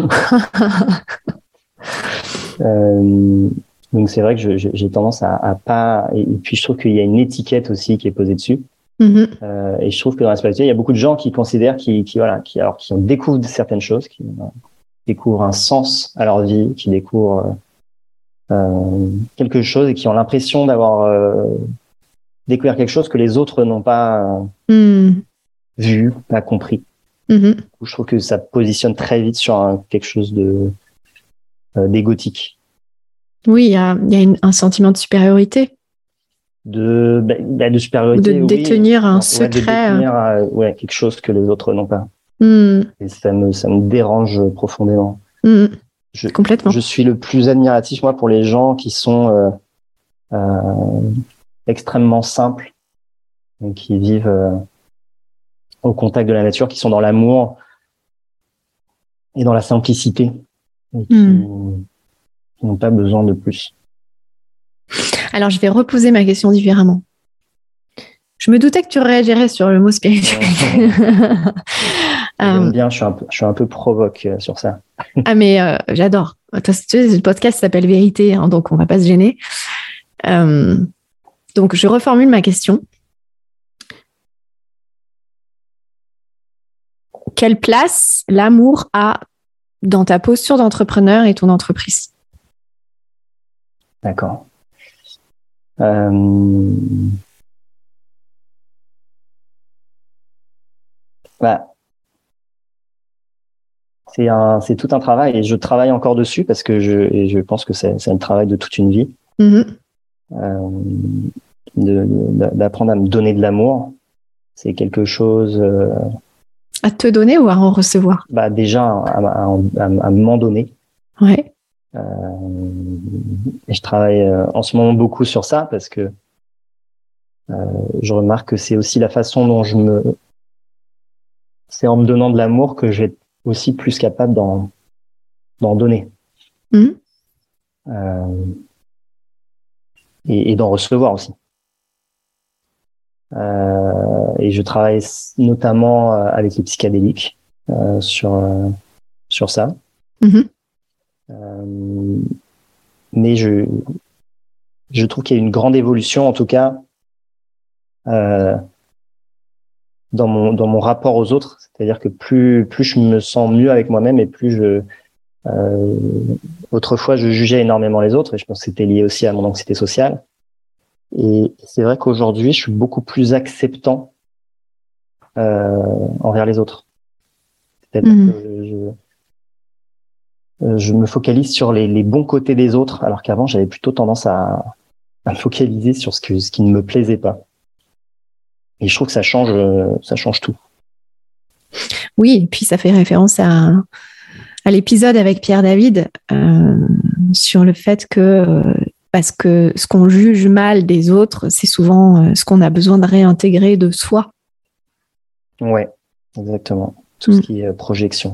euh, donc c'est vrai que je, je, j'ai tendance à, à pas. Et, et puis je trouve qu'il y a une étiquette aussi qui est posée dessus. Mm-hmm. Euh, et je trouve que dans la spiritualité, il y a beaucoup de gens qui considèrent, qui, qui voilà, qui alors qui découvrent certaines choses, qui euh, découvrent un sens à leur vie, qui découvrent euh, quelque chose et qui ont l'impression d'avoir euh, découvert quelque chose que les autres n'ont pas euh, mm. vu, pas compris. Mm-hmm. Je trouve que ça positionne très vite sur un, quelque chose de euh, d'égotique. Oui, il y a, y a une, un sentiment de supériorité. De, bah, de supériorité, de oui. détenir un ouais, secret. De détenir euh, ouais, quelque chose que les autres n'ont pas. Mm. Et ça me, ça me dérange profondément. Mm. Je, Complètement. Je suis le plus admiratif, moi, pour les gens qui sont euh, euh, extrêmement simples, et qui vivent euh, au contact de la nature, qui sont dans l'amour et dans la simplicité, et qui, mm. qui n'ont pas besoin de plus. Alors, je vais reposer ma question différemment. Je me doutais que tu réagirais sur le mot spirituel. J'aime bien, je suis un peu, je suis un peu provoque sur ça. Ah, mais euh, j'adore. Tu sais, le podcast s'appelle Vérité, hein, donc on ne va pas se gêner. Euh, donc, je reformule ma question. Quelle place l'amour a dans ta posture d'entrepreneur et ton entreprise? D'accord. Euh... Bah, c'est un, c'est tout un travail et je travaille encore dessus parce que je, et je pense que c'est, c'est un travail de toute une vie. Mm-hmm. Euh, de, de, d'apprendre à me donner de l'amour, c'est quelque chose. Euh, à te donner ou à en recevoir? Bah déjà à, à, à, à m'en donner. Ouais. Euh, et je travaille euh, en ce moment beaucoup sur ça parce que euh, je remarque que c'est aussi la façon dont je me, c'est en me donnant de l'amour que je vais être aussi plus capable d'en, d'en donner. Mmh. Euh, et, et d'en recevoir aussi. Euh, et je travaille notamment avec les psychédéliques euh, sur, euh, sur ça. Mmh. Euh, mais je, je trouve qu'il y a une grande évolution, en tout cas, euh, dans mon, dans mon rapport aux autres. C'est-à-dire que plus, plus je me sens mieux avec moi-même et plus je... Euh, autrefois, je jugeais énormément les autres et je pense que c'était lié aussi à mon anxiété sociale. Et c'est vrai qu'aujourd'hui, je suis beaucoup plus acceptant euh, envers les autres. C'est-à-dire mmh. que je, euh, je me focalise sur les, les bons côtés des autres, alors qu'avant, j'avais plutôt tendance à, à me focaliser sur ce, que, ce qui ne me plaisait pas. Et je trouve que ça change, ça change tout. Oui, et puis ça fait référence à, à l'épisode avec Pierre David euh, sur le fait que euh, parce que ce qu'on juge mal des autres, c'est souvent euh, ce qu'on a besoin de réintégrer de soi. Ouais, exactement. Tout mmh. ce qui est projection.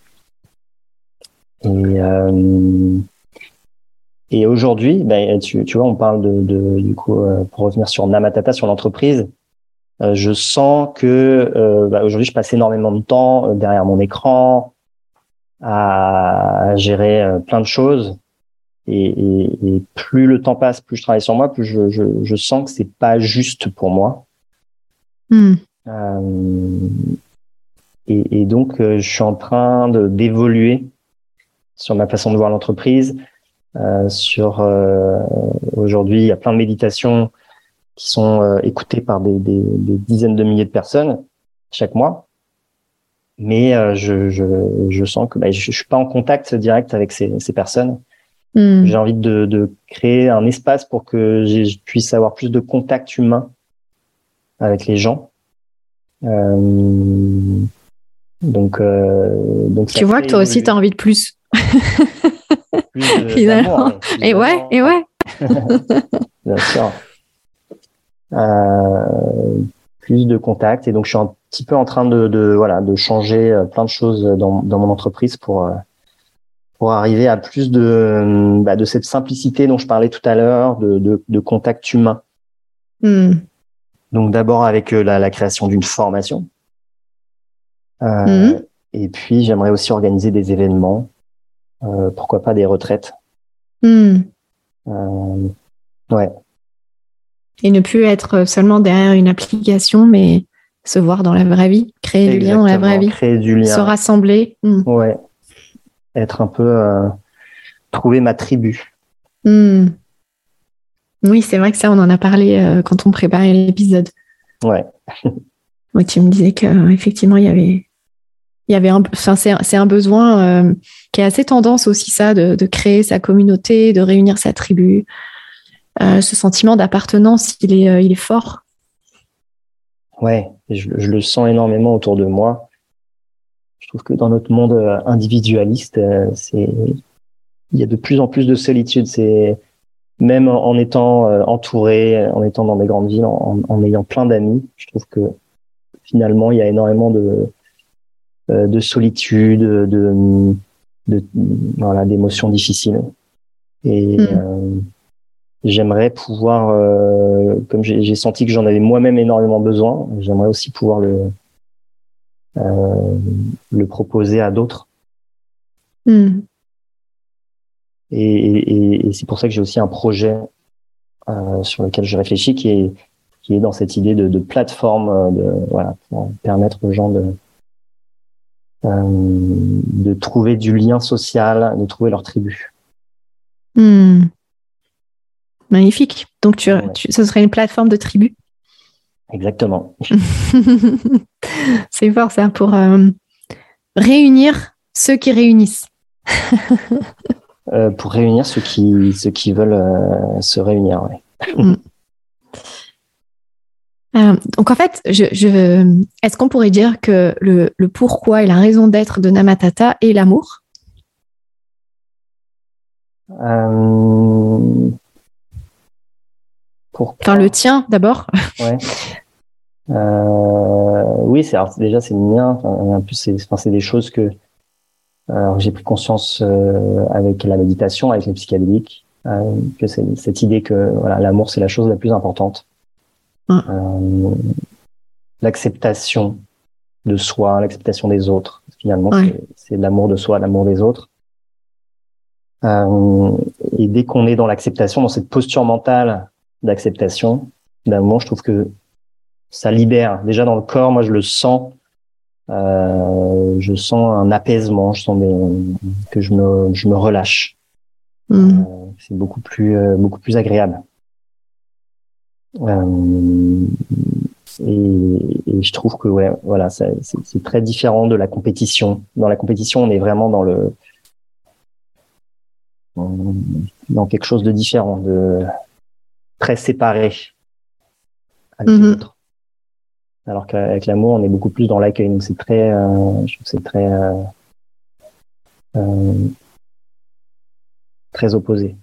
Et, euh, et aujourd'hui, bah, tu, tu vois, on parle de, de du coup, euh, pour revenir sur Namatata, sur l'entreprise, euh, je sens que euh, bah, aujourd'hui, je passe énormément de temps euh, derrière mon écran à, à gérer euh, plein de choses. Et, et, et plus le temps passe, plus je travaille sur moi, plus je, je, je sens que c'est pas juste pour moi. Mm. Euh, et, et donc, euh, je suis en train de, d'évoluer sur ma façon de voir l'entreprise. Euh, sur euh, aujourd'hui, il y a plein de méditations qui sont euh, écoutées par des, des, des dizaines de milliers de personnes chaque mois. Mais euh, je, je, je sens que bah, je, je suis pas en contact direct avec ces, ces personnes. Mmh. J'ai envie de, de créer un espace pour que je puisse avoir plus de contact humain avec les gens. Euh, donc, euh, donc ça tu vois que toi aussi, tu as envie de plus. plus de, finalement. D'amour, plus et, ouais, et ouais, Bien sûr. Euh, plus de contacts. Et donc, je suis un petit peu en train de, de voilà, de changer plein de choses dans, dans mon entreprise pour pour arriver à plus de bah, de cette simplicité dont je parlais tout à l'heure, de de, de contact humain. Mm. Donc, d'abord avec la, la création d'une formation. Euh, mm. Et puis, j'aimerais aussi organiser des événements. Euh, pourquoi pas des retraites. Mm. Euh, ouais. Et ne plus être seulement derrière une application, mais se voir dans la vraie vie, créer Exactement, du lien dans la vraie vie, créer du lien, se rassembler. Mm. Ouais, être un peu, euh, trouver ma tribu. Mm. Oui, c'est vrai que ça, on en a parlé euh, quand on préparait l'épisode. Ouais. Moi, tu me disais qu'effectivement, il y avait, il y avait un, enfin, c'est, c'est un besoin euh, qui a assez tendance aussi, ça, de, de créer sa communauté, de réunir sa tribu. Euh, ce sentiment d'appartenance, il est, euh, il est fort. Ouais, je, je le sens énormément autour de moi. Je trouve que dans notre monde individualiste, c'est, il y a de plus en plus de solitude. C'est même en étant entouré, en étant dans des grandes villes, en, en ayant plein d'amis, je trouve que finalement il y a énormément de de solitude, de, de, de voilà, d'émotions difficiles. Et mmh. euh, j'aimerais pouvoir, euh, comme j'ai, j'ai senti que j'en avais moi-même énormément besoin, j'aimerais aussi pouvoir le euh, le proposer à d'autres. Mmh. Et, et, et c'est pour ça que j'ai aussi un projet euh, sur lequel je réfléchis, qui est qui est dans cette idée de, de plateforme, de voilà, pour permettre aux gens de euh, de trouver du lien social, de trouver leur tribu. Mmh. Magnifique. Donc tu, ouais. tu, ce serait une plateforme de tribu. Exactement. C'est fort ça, pour euh, réunir ceux qui réunissent. euh, pour réunir ceux qui ceux qui veulent euh, se réunir. Ouais. Mm. Euh, donc en fait, je, je, est-ce qu'on pourrait dire que le, le pourquoi et la raison d'être de Namatata est l'amour ? euh... Pourquoi ? Enfin, le tien d'abord. Ouais. Euh, oui, c'est alors déjà c'est le mien. Enfin, en plus, c'est, enfin, c'est des choses que alors, j'ai pris conscience euh, avec la méditation, avec les psychédéliques, euh, que c'est cette idée que voilà, l'amour c'est la chose la plus importante. Mmh. Euh, l'acceptation de soi, l'acceptation des autres. Finalement, ouais. c'est, c'est l'amour de soi, l'amour des autres. Euh, et dès qu'on est dans l'acceptation, dans cette posture mentale d'acceptation, d'amour, je trouve que ça libère. Déjà dans le corps, moi je le sens, euh, je sens un apaisement, je sens des, que je me, je me relâche. Mmh. Euh, c'est beaucoup plus, euh, beaucoup plus agréable. Euh, et, et je trouve que ouais, voilà, ça, c'est, c'est très différent de la compétition. Dans la compétition, on est vraiment dans le, dans quelque chose de différent, de très séparé avec mmh. les autres. Alors qu'avec l'amour, on est beaucoup plus dans l'accueil. Donc c'est très, euh, je trouve que c'est très, euh, euh, très opposé.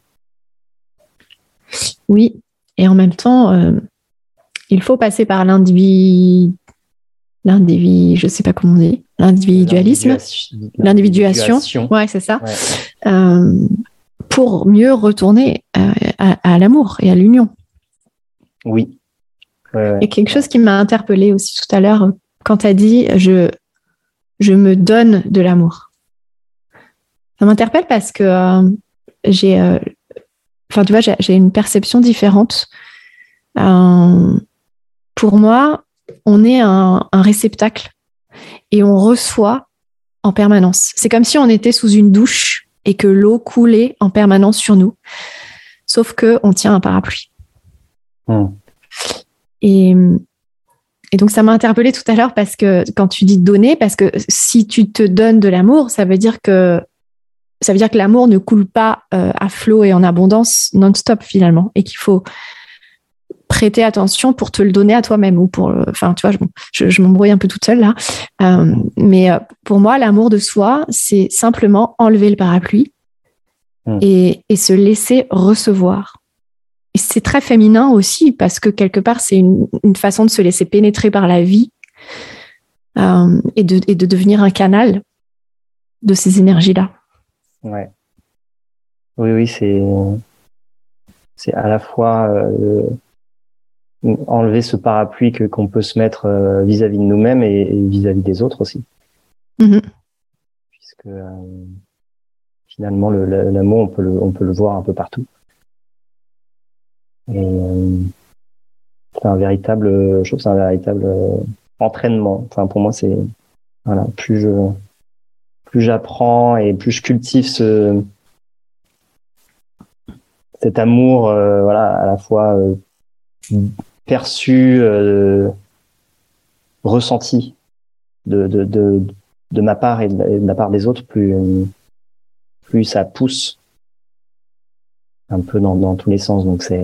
Oui, et en même temps, euh, il faut passer par l'individu, l'individu, je sais pas comment on dit, l'individualisme, l'individuation. l'individuation. Ouais, c'est ça. Ouais. Euh, pour mieux retourner à, à, à l'amour et à l'union. Oui. Ouais, ouais. Il y a quelque chose qui m'a interpellée aussi tout à l'heure quand tu as dit je, je me donne de l'amour. Ça m'interpelle parce que euh, j'ai, euh, enfin, tu vois, j'ai, j'ai une perception différente. Euh, pour moi, on est un, un réceptacle et on reçoit en permanence. C'est comme si on était sous une douche et que l'eau coulait en permanence sur nous, sauf qu'on tient un parapluie. Mmh. Et, et donc, ça m'a interpellée tout à l'heure parce que quand tu dis donner, parce que si tu te donnes de l'amour, ça veut dire que, ça veut dire que l'amour ne coule pas euh, à flot et en abondance non-stop finalement, et qu'il faut prêter attention pour te le donner à toi-même ou pour, enfin, tu vois, je, je, je m'embrouille un peu toute seule là. Euh, mais pour moi, l'amour de soi, c'est simplement enlever le parapluie mmh. et, et se laisser recevoir. et c'est très féminin aussi, parce que quelque part, c'est une, une façon de se laisser pénétrer par la vie euh, et, de, et de devenir un canal de ces énergies-là. Ouais. Oui, oui, c'est, c'est à la fois euh, enlever ce parapluie que, qu'on peut se mettre euh, vis-à-vis de nous-mêmes et, et vis-à-vis des autres aussi. Mm-hmm. Puisque euh, finalement, le, l'amour, on peut le, on peut le voir un peu partout. Et euh, c'est un véritable, je trouve que c'est un véritable euh, entraînement. Enfin, pour moi, c'est, voilà, plus je, plus j'apprends et plus je cultive ce, cet amour, euh, voilà, à la fois euh, perçu, euh, ressenti de, de, de, de ma part et de, et de la part des autres, plus, plus ça pousse un peu dans, dans tous les sens. Donc c'est,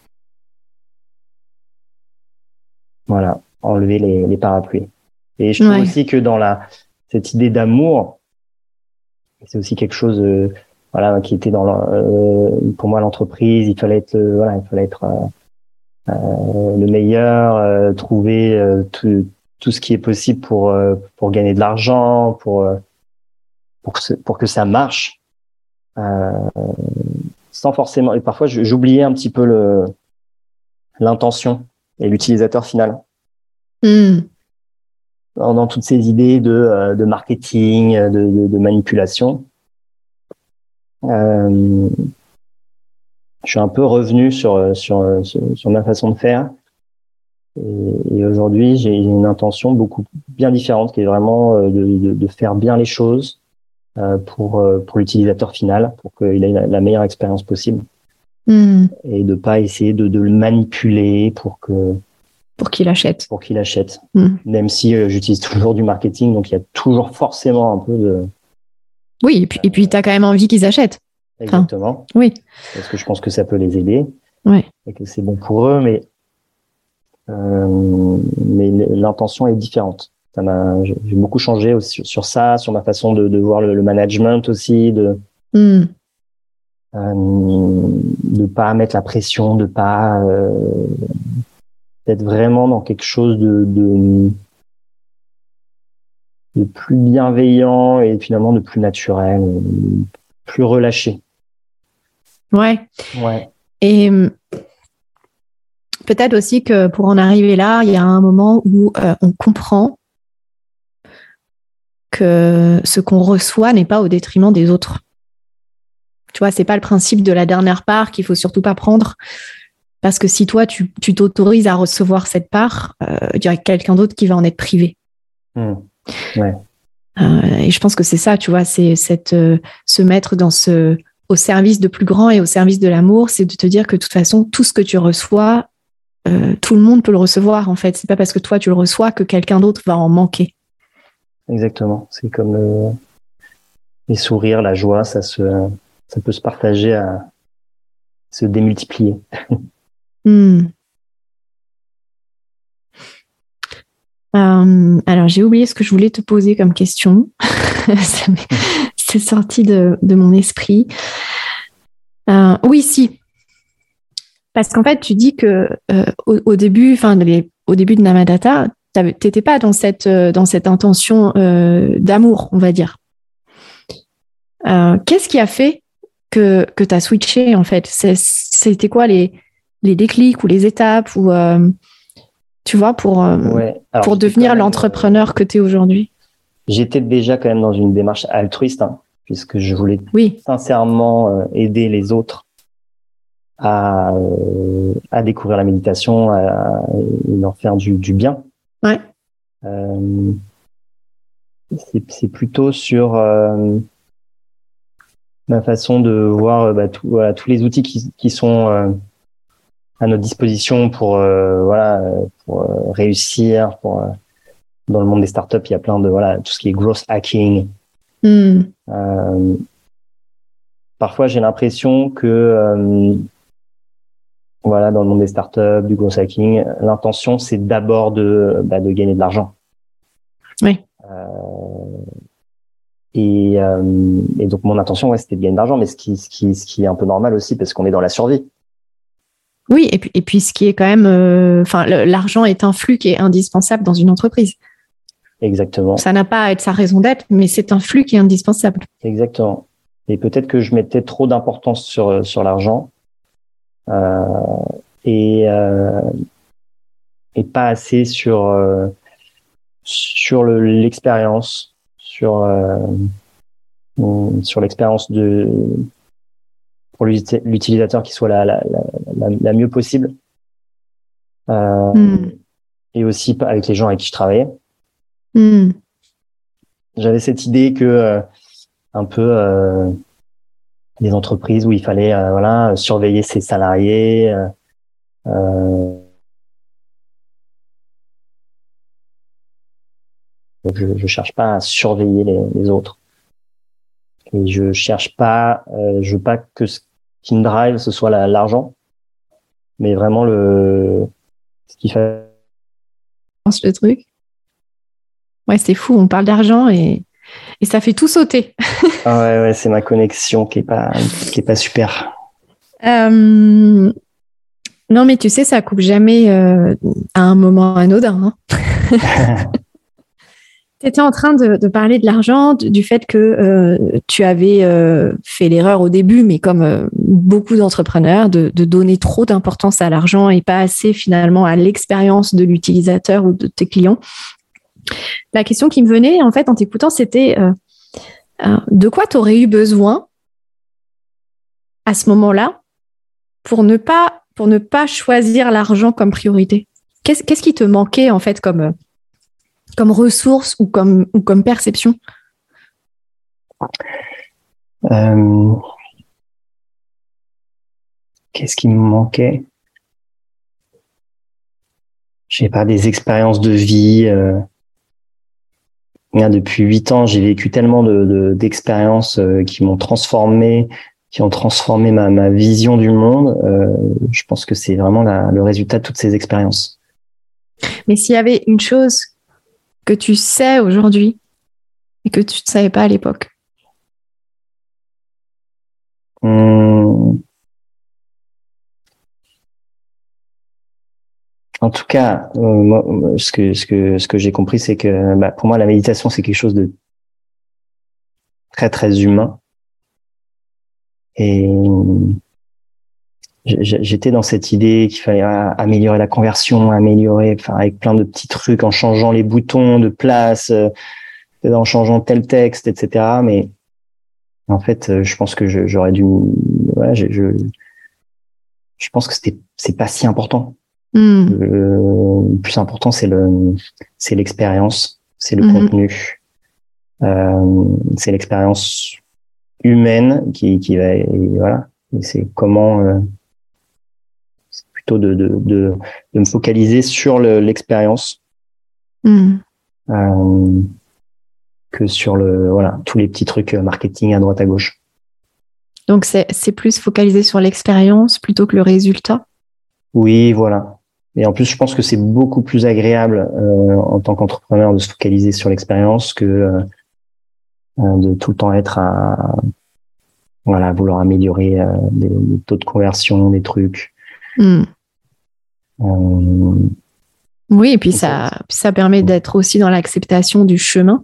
voilà, enlever les, les parapluies. Et je trouve Ouais. aussi que dans la, cette idée d'amour, c'est aussi quelque chose, euh, voilà, qui était dans, euh, pour moi, l'entreprise. Il fallait être, euh, voilà, il fallait être euh, euh, le meilleur, euh, trouver euh, tout, tout ce qui est possible pour euh, pour gagner de l'argent, pour euh, pour que pour que ça marche, euh, sans forcément. Et parfois, j'oubliais un petit peu le l'intention et l'utilisateur final. Mm. Dans, dans toutes ces idées de euh, de marketing, de, de, de manipulation. Euh, je suis un peu revenu sur sur sur, sur ma façon de faire. Et, et aujourd'hui, j'ai une intention beaucoup bien différente, qui est vraiment de, de, de faire bien les choses euh, pour pour l'utilisateur final, pour qu'il ait la, la meilleure expérience possible, mm. et de pas essayer de, de le manipuler pour que pour qu'il achète. Pour qu'il achète. Mm. Même si euh, j'utilise toujours du marketing, donc il y a toujours forcément un peu de. Oui, et puis, et puis tu as quand même envie qu'ils achètent. Exactement. Enfin, oui. Parce que je pense que ça peut les aider. Ouais. Et que c'est bon pour eux, mais euh, mais l'intention est différente. Ça m'a, j'ai beaucoup changé aussi sur ça, sur ma façon de, de voir le, le management aussi, de mm. euh, de pas mettre la pression, de pas euh, d'être vraiment dans quelque chose de, de de plus bienveillant et finalement de plus naturel, de plus relâché. Ouais. Ouais. Et peut-être aussi que pour en arriver là, il y a un moment où euh, on comprend que ce qu'on reçoit n'est pas au détriment des autres. Tu vois, c'est pas le principe de la dernière part qu'il faut surtout pas prendre, parce que si toi tu, tu t'autorises à recevoir cette part, euh, il y a quelqu'un d'autre qui va en être privé. Mmh. Ouais. Euh, et je pense que c'est ça, tu vois, c'est cette euh, se mettre dans ce au service de plus grand et au service de l'amour, c'est de te dire que de toute façon tout ce que tu reçois, euh, tout le monde peut le recevoir en fait. C'est pas parce que toi tu le reçois que quelqu'un d'autre va en manquer. Exactement. C'est comme le... les sourires, la joie, ça se, ça peut se partager, à se démultiplier. Hmm. Euh, alors j'ai oublié ce que je voulais te poser comme question. C'est sorti de, de mon esprit. Euh, oui, si. Parce qu'en fait, tu dis que euh, au, au début, enfin, au début de Namadata, tu n'étais pas dans cette, euh, dans cette intention euh, d'amour, on va dire. Euh, qu'est-ce qui a fait que, que tu as switché, en fait? C'est, C'était quoi les, les déclics ou les étapes ou, euh, tu vois, pour, euh, ouais. Alors, pour devenir même, l'entrepreneur euh, que tu es aujourd'hui? J'étais déjà quand même dans une démarche altruiste, hein, puisque je voulais oui. sincèrement euh, aider les autres à, euh, à découvrir la méditation, à, à leur faire du, du bien. Ouais. Euh, c'est, c'est plutôt sur euh, ma façon de voir bah, tout, voilà, tous les outils qui, qui sont euh, à notre disposition pour euh, voilà pour euh, réussir. Pour euh, dans le monde des startups, il y a plein de voilà tout ce qui est growth hacking. Mm. Euh, parfois, j'ai l'impression que euh, voilà, dans le monde des startups, du growth hacking, l'intention c'est d'abord de bah, de gagner de l'argent. Oui. Euh, et, euh, et donc mon intention, ouais, c'était de gagner de l'argent, mais ce qui, ce qui, ce qui est un peu normal aussi parce qu'on est dans la survie. Oui, et puis, et puis ce qui est quand même, euh, enfin, le, l'argent est un flux qui est indispensable dans une entreprise. Exactement. Ça n'a pas à être sa raison d'être, mais c'est un flux qui est indispensable. Exactement. Et peut-être que je mettais trop d'importance sur sur l'argent euh, et euh, et pas assez sur euh, sur le, l'expérience, sur euh, sur l'expérience de pour l'utilisateur qui soit la la la, la mieux possible. Euh, mm. Et aussi avec les gens avec qui je travaillais. Mm. J'avais cette idée que euh, un peu euh, des entreprises où il fallait euh, voilà surveiller ses salariés. Euh, euh, je, je cherche pas à surveiller les, les autres. Et je cherche pas, euh, je veux pas que ce qui me drive ce soit la, l'argent, mais vraiment le ce qui fait. Le truc. Ouais, c'est fou. On parle d'argent et et ça fait tout sauter. Ah ouais, ouais, c'est ma connexion qui est pas qui est pas super. Euh... Non, mais tu sais, ça coupe jamais euh, à un moment anodin. Hein. Tu étais en train de, de parler de l'argent, du fait que euh, tu avais euh, fait l'erreur au début, mais comme euh, beaucoup d'entrepreneurs, de, de donner trop d'importance à l'argent et pas assez finalement à l'expérience de l'utilisateur ou de tes clients. La question qui me venait en fait en t'écoutant, c'était euh, euh, de quoi tu aurais eu besoin à ce moment-là pour ne pas, pour ne pas choisir l'argent comme priorité? Qu'est-ce, qu'est-ce qui te manquait en fait comme... comme ressource ou comme, ou comme perception? euh, Qu'est-ce qui me manquait? Je sais pas, des expériences de vie. Euh, depuis huit ans, j'ai vécu tellement de, de, d'expériences euh, qui m'ont transformé, qui ont transformé ma, ma vision du monde. Euh, je pense que c'est vraiment la, le résultat de toutes ces expériences. Mais s'il y avait une chose que tu sais aujourd'hui et que tu ne savais pas à l'époque? Hum... En tout cas, euh, moi, ce que ce que ce que j'ai compris, c'est que bah, pour moi, la méditation, c'est quelque chose de très très humain. Et j'étais dans cette idée qu'il fallait améliorer la conversion, améliorer, enfin avec plein de petits trucs, en changeant les boutons de place, en changeant tel texte, et cetera. Mais en fait, je pense que je, j'aurais dû, voilà, je, je, je pense que c'était, c'est pas si important. Mmh. Le, le plus important, c'est le, c'est l'expérience, c'est le mmh. contenu, euh, c'est l'expérience humaine qui, qui va, et voilà, et c'est comment, euh, c'est plutôt de, de, de, de me focaliser sur le, l'expérience, mmh. euh, que sur le, voilà, tous les petits trucs marketing à droite à gauche. Donc c'est, c'est plus focalisé sur l'expérience plutôt que le résultat. Oui, voilà. Et en plus, je pense que c'est beaucoup plus agréable euh, en tant qu'entrepreneur de se focaliser sur l'expérience que euh, de tout le temps être à voilà vouloir améliorer euh, des, des taux de conversion, des trucs. Mmh. Euh, oui, et puis ça, ça permet d'être aussi dans l'acceptation du chemin.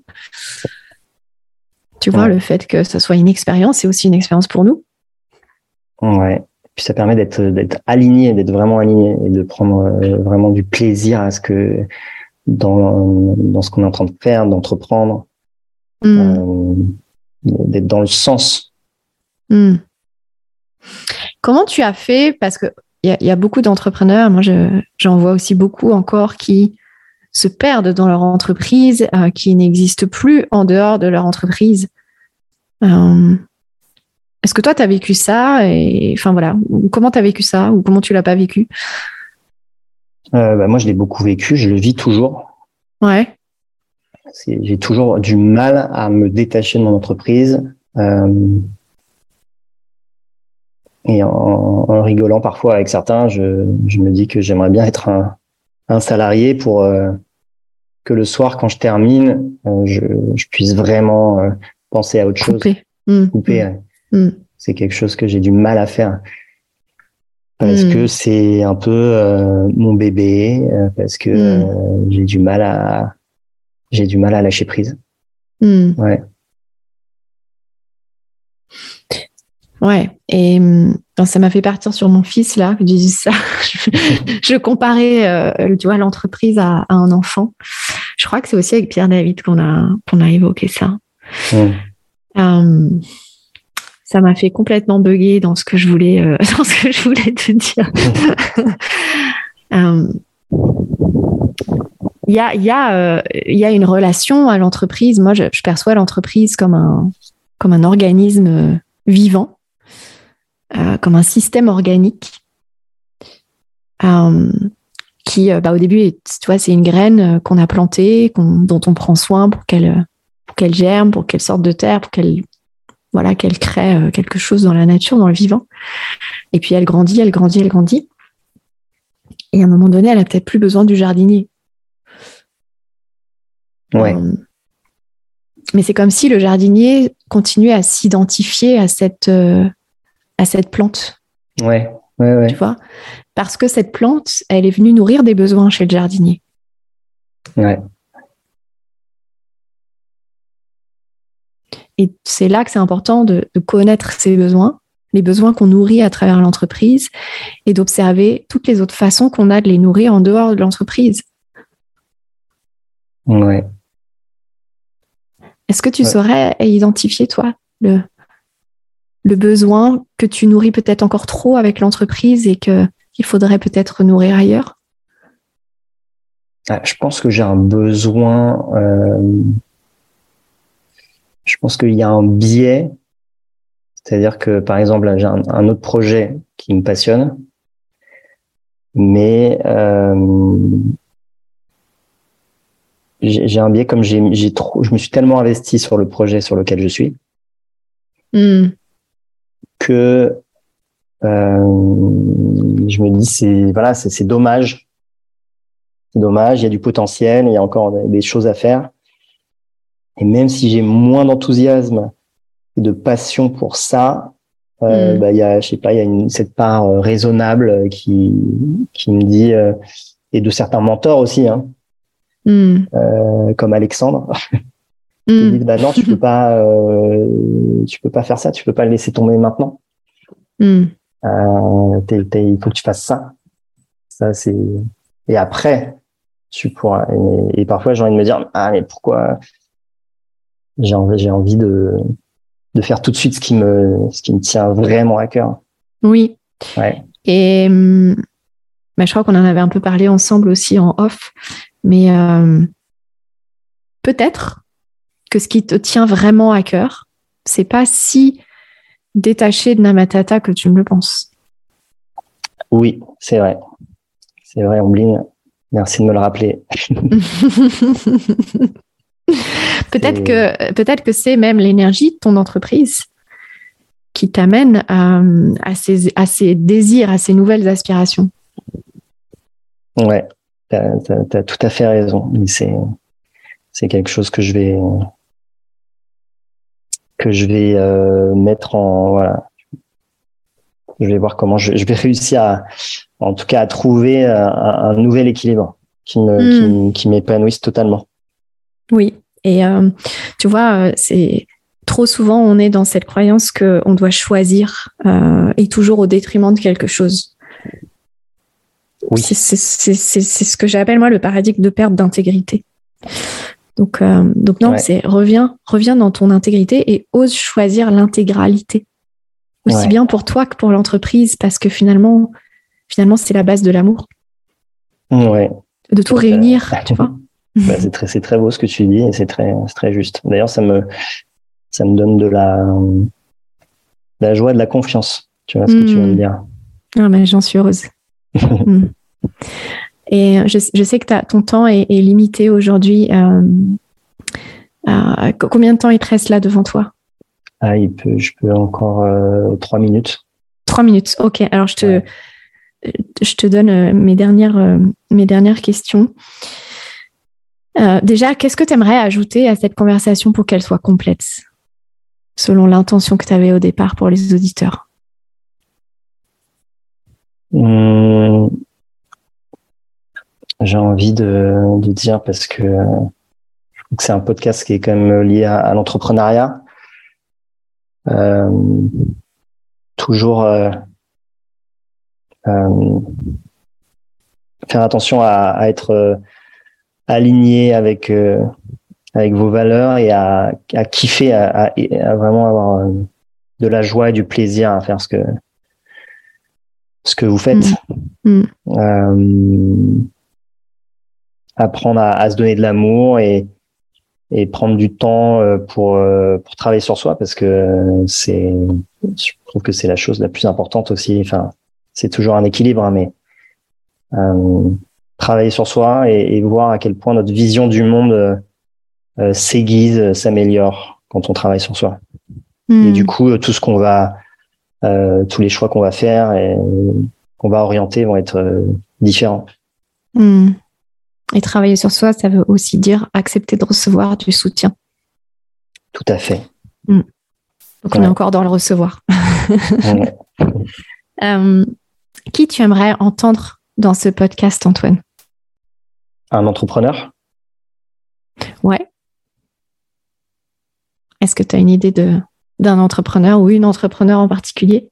Tu vois, ouais. Le fait que ce soit une expérience, c'est aussi une expérience pour nous. Ouais. Puis ça permet d'être d'être aligné, d'être vraiment aligné et de prendre euh, vraiment du plaisir à ce que dans dans ce qu'on est en train de faire, d'entreprendre, mmh. euh, d'être dans le sens. Mmh. Comment tu as fait? Parce que il y a, y a beaucoup d'entrepreneurs, moi je, j'en vois aussi beaucoup encore qui se perdent dans leur entreprise, euh, qui n'existent plus en dehors de leur entreprise. Euh, Est-ce que toi, tu as vécu ça? Et enfin voilà, comment tu as vécu ça ou comment tu l'as pas vécu? euh, bah, Moi, je l'ai beaucoup vécu, je le vis toujours. Ouais. C'est, j'ai toujours du mal à me détacher de mon entreprise. Euh, et en, en rigolant parfois avec certains, je, je me dis que j'aimerais bien être un, un salarié pour euh, que le soir, quand je termine, euh, je, je puisse vraiment euh, penser à autre Couper. chose. Mmh. Couper. Mmh. Ouais. C'est quelque chose que j'ai du mal à faire. parce mmh. que c'est un peu euh, mon bébé, euh, parce que mmh. euh, j'ai du mal à j'ai du mal à lâcher prise. Mmh. Ouais. Ouais. Et ben, ça m'a fait partir sur mon fils là. Je dis ça. je, je comparais, euh, tu vois, l'entreprise à, à un enfant. Je crois que c'est aussi avec Pierre David qu'on a qu'on a évoqué ça. Mmh. Euh, ça m'a fait complètement bugger dans ce que je voulais euh, dans ce que je voulais te dire. euh, Il y a, il y, a, euh, il y a une relation à l'entreprise. Moi, je, je perçois l'entreprise comme un, comme un organisme vivant, euh, comme un système organique euh, qui, euh, bah, au début, est, tu vois, c'est une graine qu'on a plantée, qu'on, dont on prend soin pour qu'elle, pour qu'elle germe, pour qu'elle sorte de terre, pour qu'elle, voilà, qu'elle crée quelque chose dans la nature, dans le vivant. Et puis, elle grandit, elle grandit, elle grandit. Et à un moment donné, elle a peut-être plus besoin du jardinier. Ouais. Euh, mais c'est comme si le jardinier continuait à s'identifier à cette, euh, à cette plante. Ouais, ouais, ouais. Tu vois ? Parce que cette plante, elle est venue nourrir des besoins chez le jardinier. Ouais. Et c'est là que c'est important de, de connaître ces besoins, les besoins qu'on nourrit à travers l'entreprise, et d'observer toutes les autres façons qu'on a de les nourrir en dehors de l'entreprise. Ouais. Est-ce que tu ouais. saurais identifier, toi, le, le besoin que tu nourris peut-être encore trop avec l'entreprise et que, qu'il faudrait peut-être nourrir ailleurs ? Ah, je pense que j'ai un besoin... Euh... Je pense qu'il y a un biais. C'est-à-dire que, par exemple, là, j'ai un, un autre projet qui me passionne, mais... Euh... J'ai, j'ai un biais comme j'ai, j'ai trop, je me suis tellement investi sur le projet sur lequel je suis mm. que euh, je me dis c'est voilà c'est, c'est dommage, c'est dommage. Il y a du potentiel, il y a encore des choses à faire. Et même si j'ai moins d'enthousiasme et de passion pour ça, euh, mm. bah il y a je sais pas il y a une cette part euh, raisonnable qui qui me dit euh, et de certains mentors aussi hein. Mm. Euh, comme Alexandre, mm. qui dit bah non tu peux pas, euh, tu peux pas faire ça, tu peux pas le laisser tomber maintenant. Mm. Euh, t'es, t'es, il faut que tu fasses ça. Ça c'est et après tu pourras. Et, et parfois j'ai envie de me dire ah mais pourquoi j'ai envie, j'ai envie de de faire tout de suite ce qui me ce qui me tient vraiment à cœur. Oui. Ouais. Et bah, je crois qu'on en avait un peu parlé ensemble aussi en off. Mais euh, peut-être que ce qui te tient vraiment à cœur, c'est pas si détaché de Namatata que tu me le penses. Oui, c'est vrai. C'est vrai, Ombline. Merci de me le rappeler. peut-être c'est... que peut-être que c'est même l'énergie de ton entreprise qui t'amène à, à, ces, à ces désirs, à ces nouvelles aspirations. Ouais. T'as, t'as, t'as tout à fait raison. C'est, c'est quelque chose que je vais, que je vais euh, mettre en, voilà. Je vais voir comment je, je vais réussir à, en tout cas, à trouver un, un nouvel équilibre qui me, mmh. qui, qui m'épanouisse totalement. Oui. Et euh, tu vois, c'est trop souvent on est dans cette croyance que on doit choisir euh, et toujours au détriment de quelque chose. Oui. C'est, c'est, c'est, c'est, c'est ce que j'appelle moi le paradigme de perte d'intégrité. Donc, euh, donc non, ouais. c'est reviens, reviens dans ton intégrité et ose choisir l'intégralité. Aussi ouais. bien pour toi que pour l'entreprise, parce que finalement, finalement, c'est la base de l'amour. Ouais. De tout c'est réunir, très... tu vois. bah, c'est très, c'est très beau ce que tu dis et c'est très, c'est très juste. D'ailleurs, ça me, ça me donne de la, de la joie, de la confiance. Tu vois ce mmh. que tu viens de dire. Ah, mais j'en suis heureuse. mmh. Et je, je sais que t'as, ton temps est, est limité aujourd'hui. Euh, euh, combien de temps il te reste là devant toi? Ah, il peut, je peux encore euh, trois minutes. Trois minutes, ok. Alors, je te, ouais. je te donne euh, mes, dernières, euh, mes dernières questions. Euh, déjà, qu'est-ce que tu aimerais ajouter à cette conversation pour qu'elle soit complète, selon l'intention que tu avais au départ pour les auditeurs? Hum, j'ai envie de, de dire, parce que je trouve que c'est un podcast qui est quand même lié à, à l'entrepreneuriat. Euh, toujours euh, euh, faire attention à, à être euh, aligné avec euh, avec vos valeurs et à, à kiffer, à, à, à vraiment avoir euh, de la joie et du plaisir à faire ce que ce que vous faites. Mmh. Euh, apprendre à, à se donner de l'amour et et prendre du temps pour pour travailler sur soi, parce que c'est, je trouve que c'est la chose la plus importante aussi. Enfin, c'est toujours un équilibre, hein, mais euh, travailler sur soi et, et voir à quel point notre vision du monde euh, s'aiguise, s'améliore quand on travaille sur soi. Mmh. Et du coup, tout ce qu'on va, euh, tous les choix qu'on va faire et qu'on va orienter vont être euh, différents. Mmh. Et travailler sur soi, ça veut aussi dire accepter de recevoir du soutien. Tout à fait. Mmh. Donc, ouais. On est encore dans le recevoir. Ouais. euh, qui tu aimerais entendre dans ce podcast, Antoine? Un entrepreneur? Ouais. Est-ce que tu as une idée de, d'un entrepreneur ou une entrepreneur en particulier?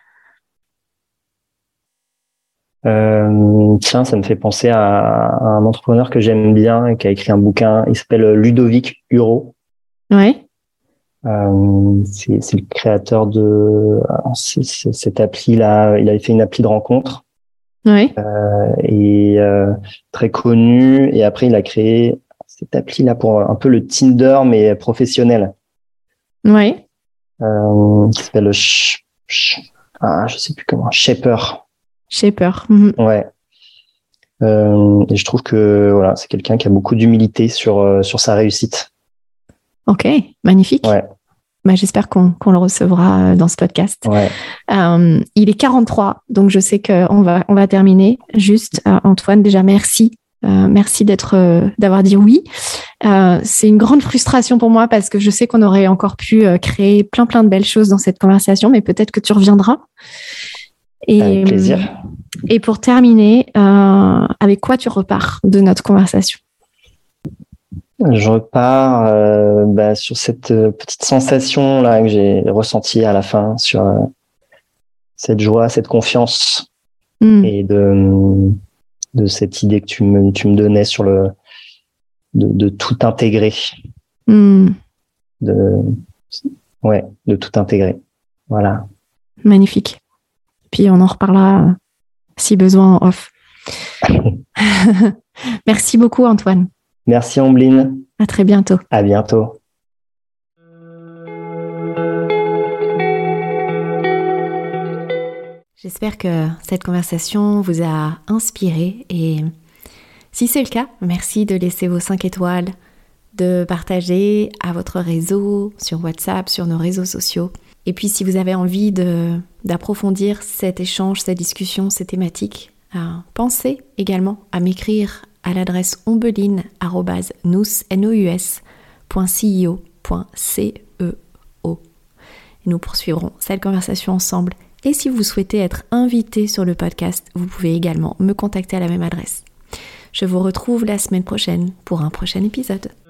Euh, tiens, ça me fait penser à, à un entrepreneur que j'aime bien et qui a écrit un bouquin. Il s'appelle Ludovic Huro. Ouais. Euh, c'est, c'est le créateur de c'est, c'est, cette appli-là. Il avait fait une appli de rencontre. Ouais. Euh, et euh, très connu. Et après, il a créé cette appli-là pour un peu le Tinder, mais professionnel. Ouais. Euh, qui s'appelle Sh- Sh- ah, je sais plus comment. Shaper. Shaper. Mmh. Ouais. Euh, et je trouve que voilà, c'est quelqu'un qui a beaucoup d'humilité sur euh, sur sa réussite. Ok, magnifique. Ouais. Bah, j'espère qu'on, qu'on le recevra dans ce podcast. Ouais. Euh, il est quarante-trois, donc je sais qu'on va on va terminer. Juste, euh, Antoine, déjà merci, euh, merci d'être euh, d'avoir dit oui. Euh, c'est une grande frustration pour moi parce que je sais qu'on aurait encore pu euh, créer plein plein de belles choses dans cette conversation, mais peut-être que tu reviendras. Et, avec plaisir. Et pour terminer, euh, avec quoi tu repars de notre conversation? Je repars euh, bah, sur cette euh, petite sensation là que j'ai ressentie à la fin, sur euh, cette joie, cette confiance mmh. et de de cette idée que tu me tu me donnais sur le de, de tout intégrer, mmh. de ouais, de tout intégrer. Voilà. Magnifique. Puis on en reparlera si besoin en off. Merci beaucoup, Antoine. Merci, Ombline. À très bientôt. À bientôt. J'espère que cette conversation vous a inspiré et si c'est le cas, merci de laisser vos cinq étoiles, de partager à votre réseau, sur WhatsApp, sur nos réseaux sociaux. Et puis si vous avez envie de, d'approfondir cet échange, cette discussion, ces thématiques, euh, pensez également à m'écrire à l'adresse ombeline arobase nous point c e o point c e o. Nous poursuivrons cette conversation ensemble. Et si vous souhaitez être invité sur le podcast, vous pouvez également me contacter à la même adresse. Je vous retrouve la semaine prochaine pour un prochain épisode.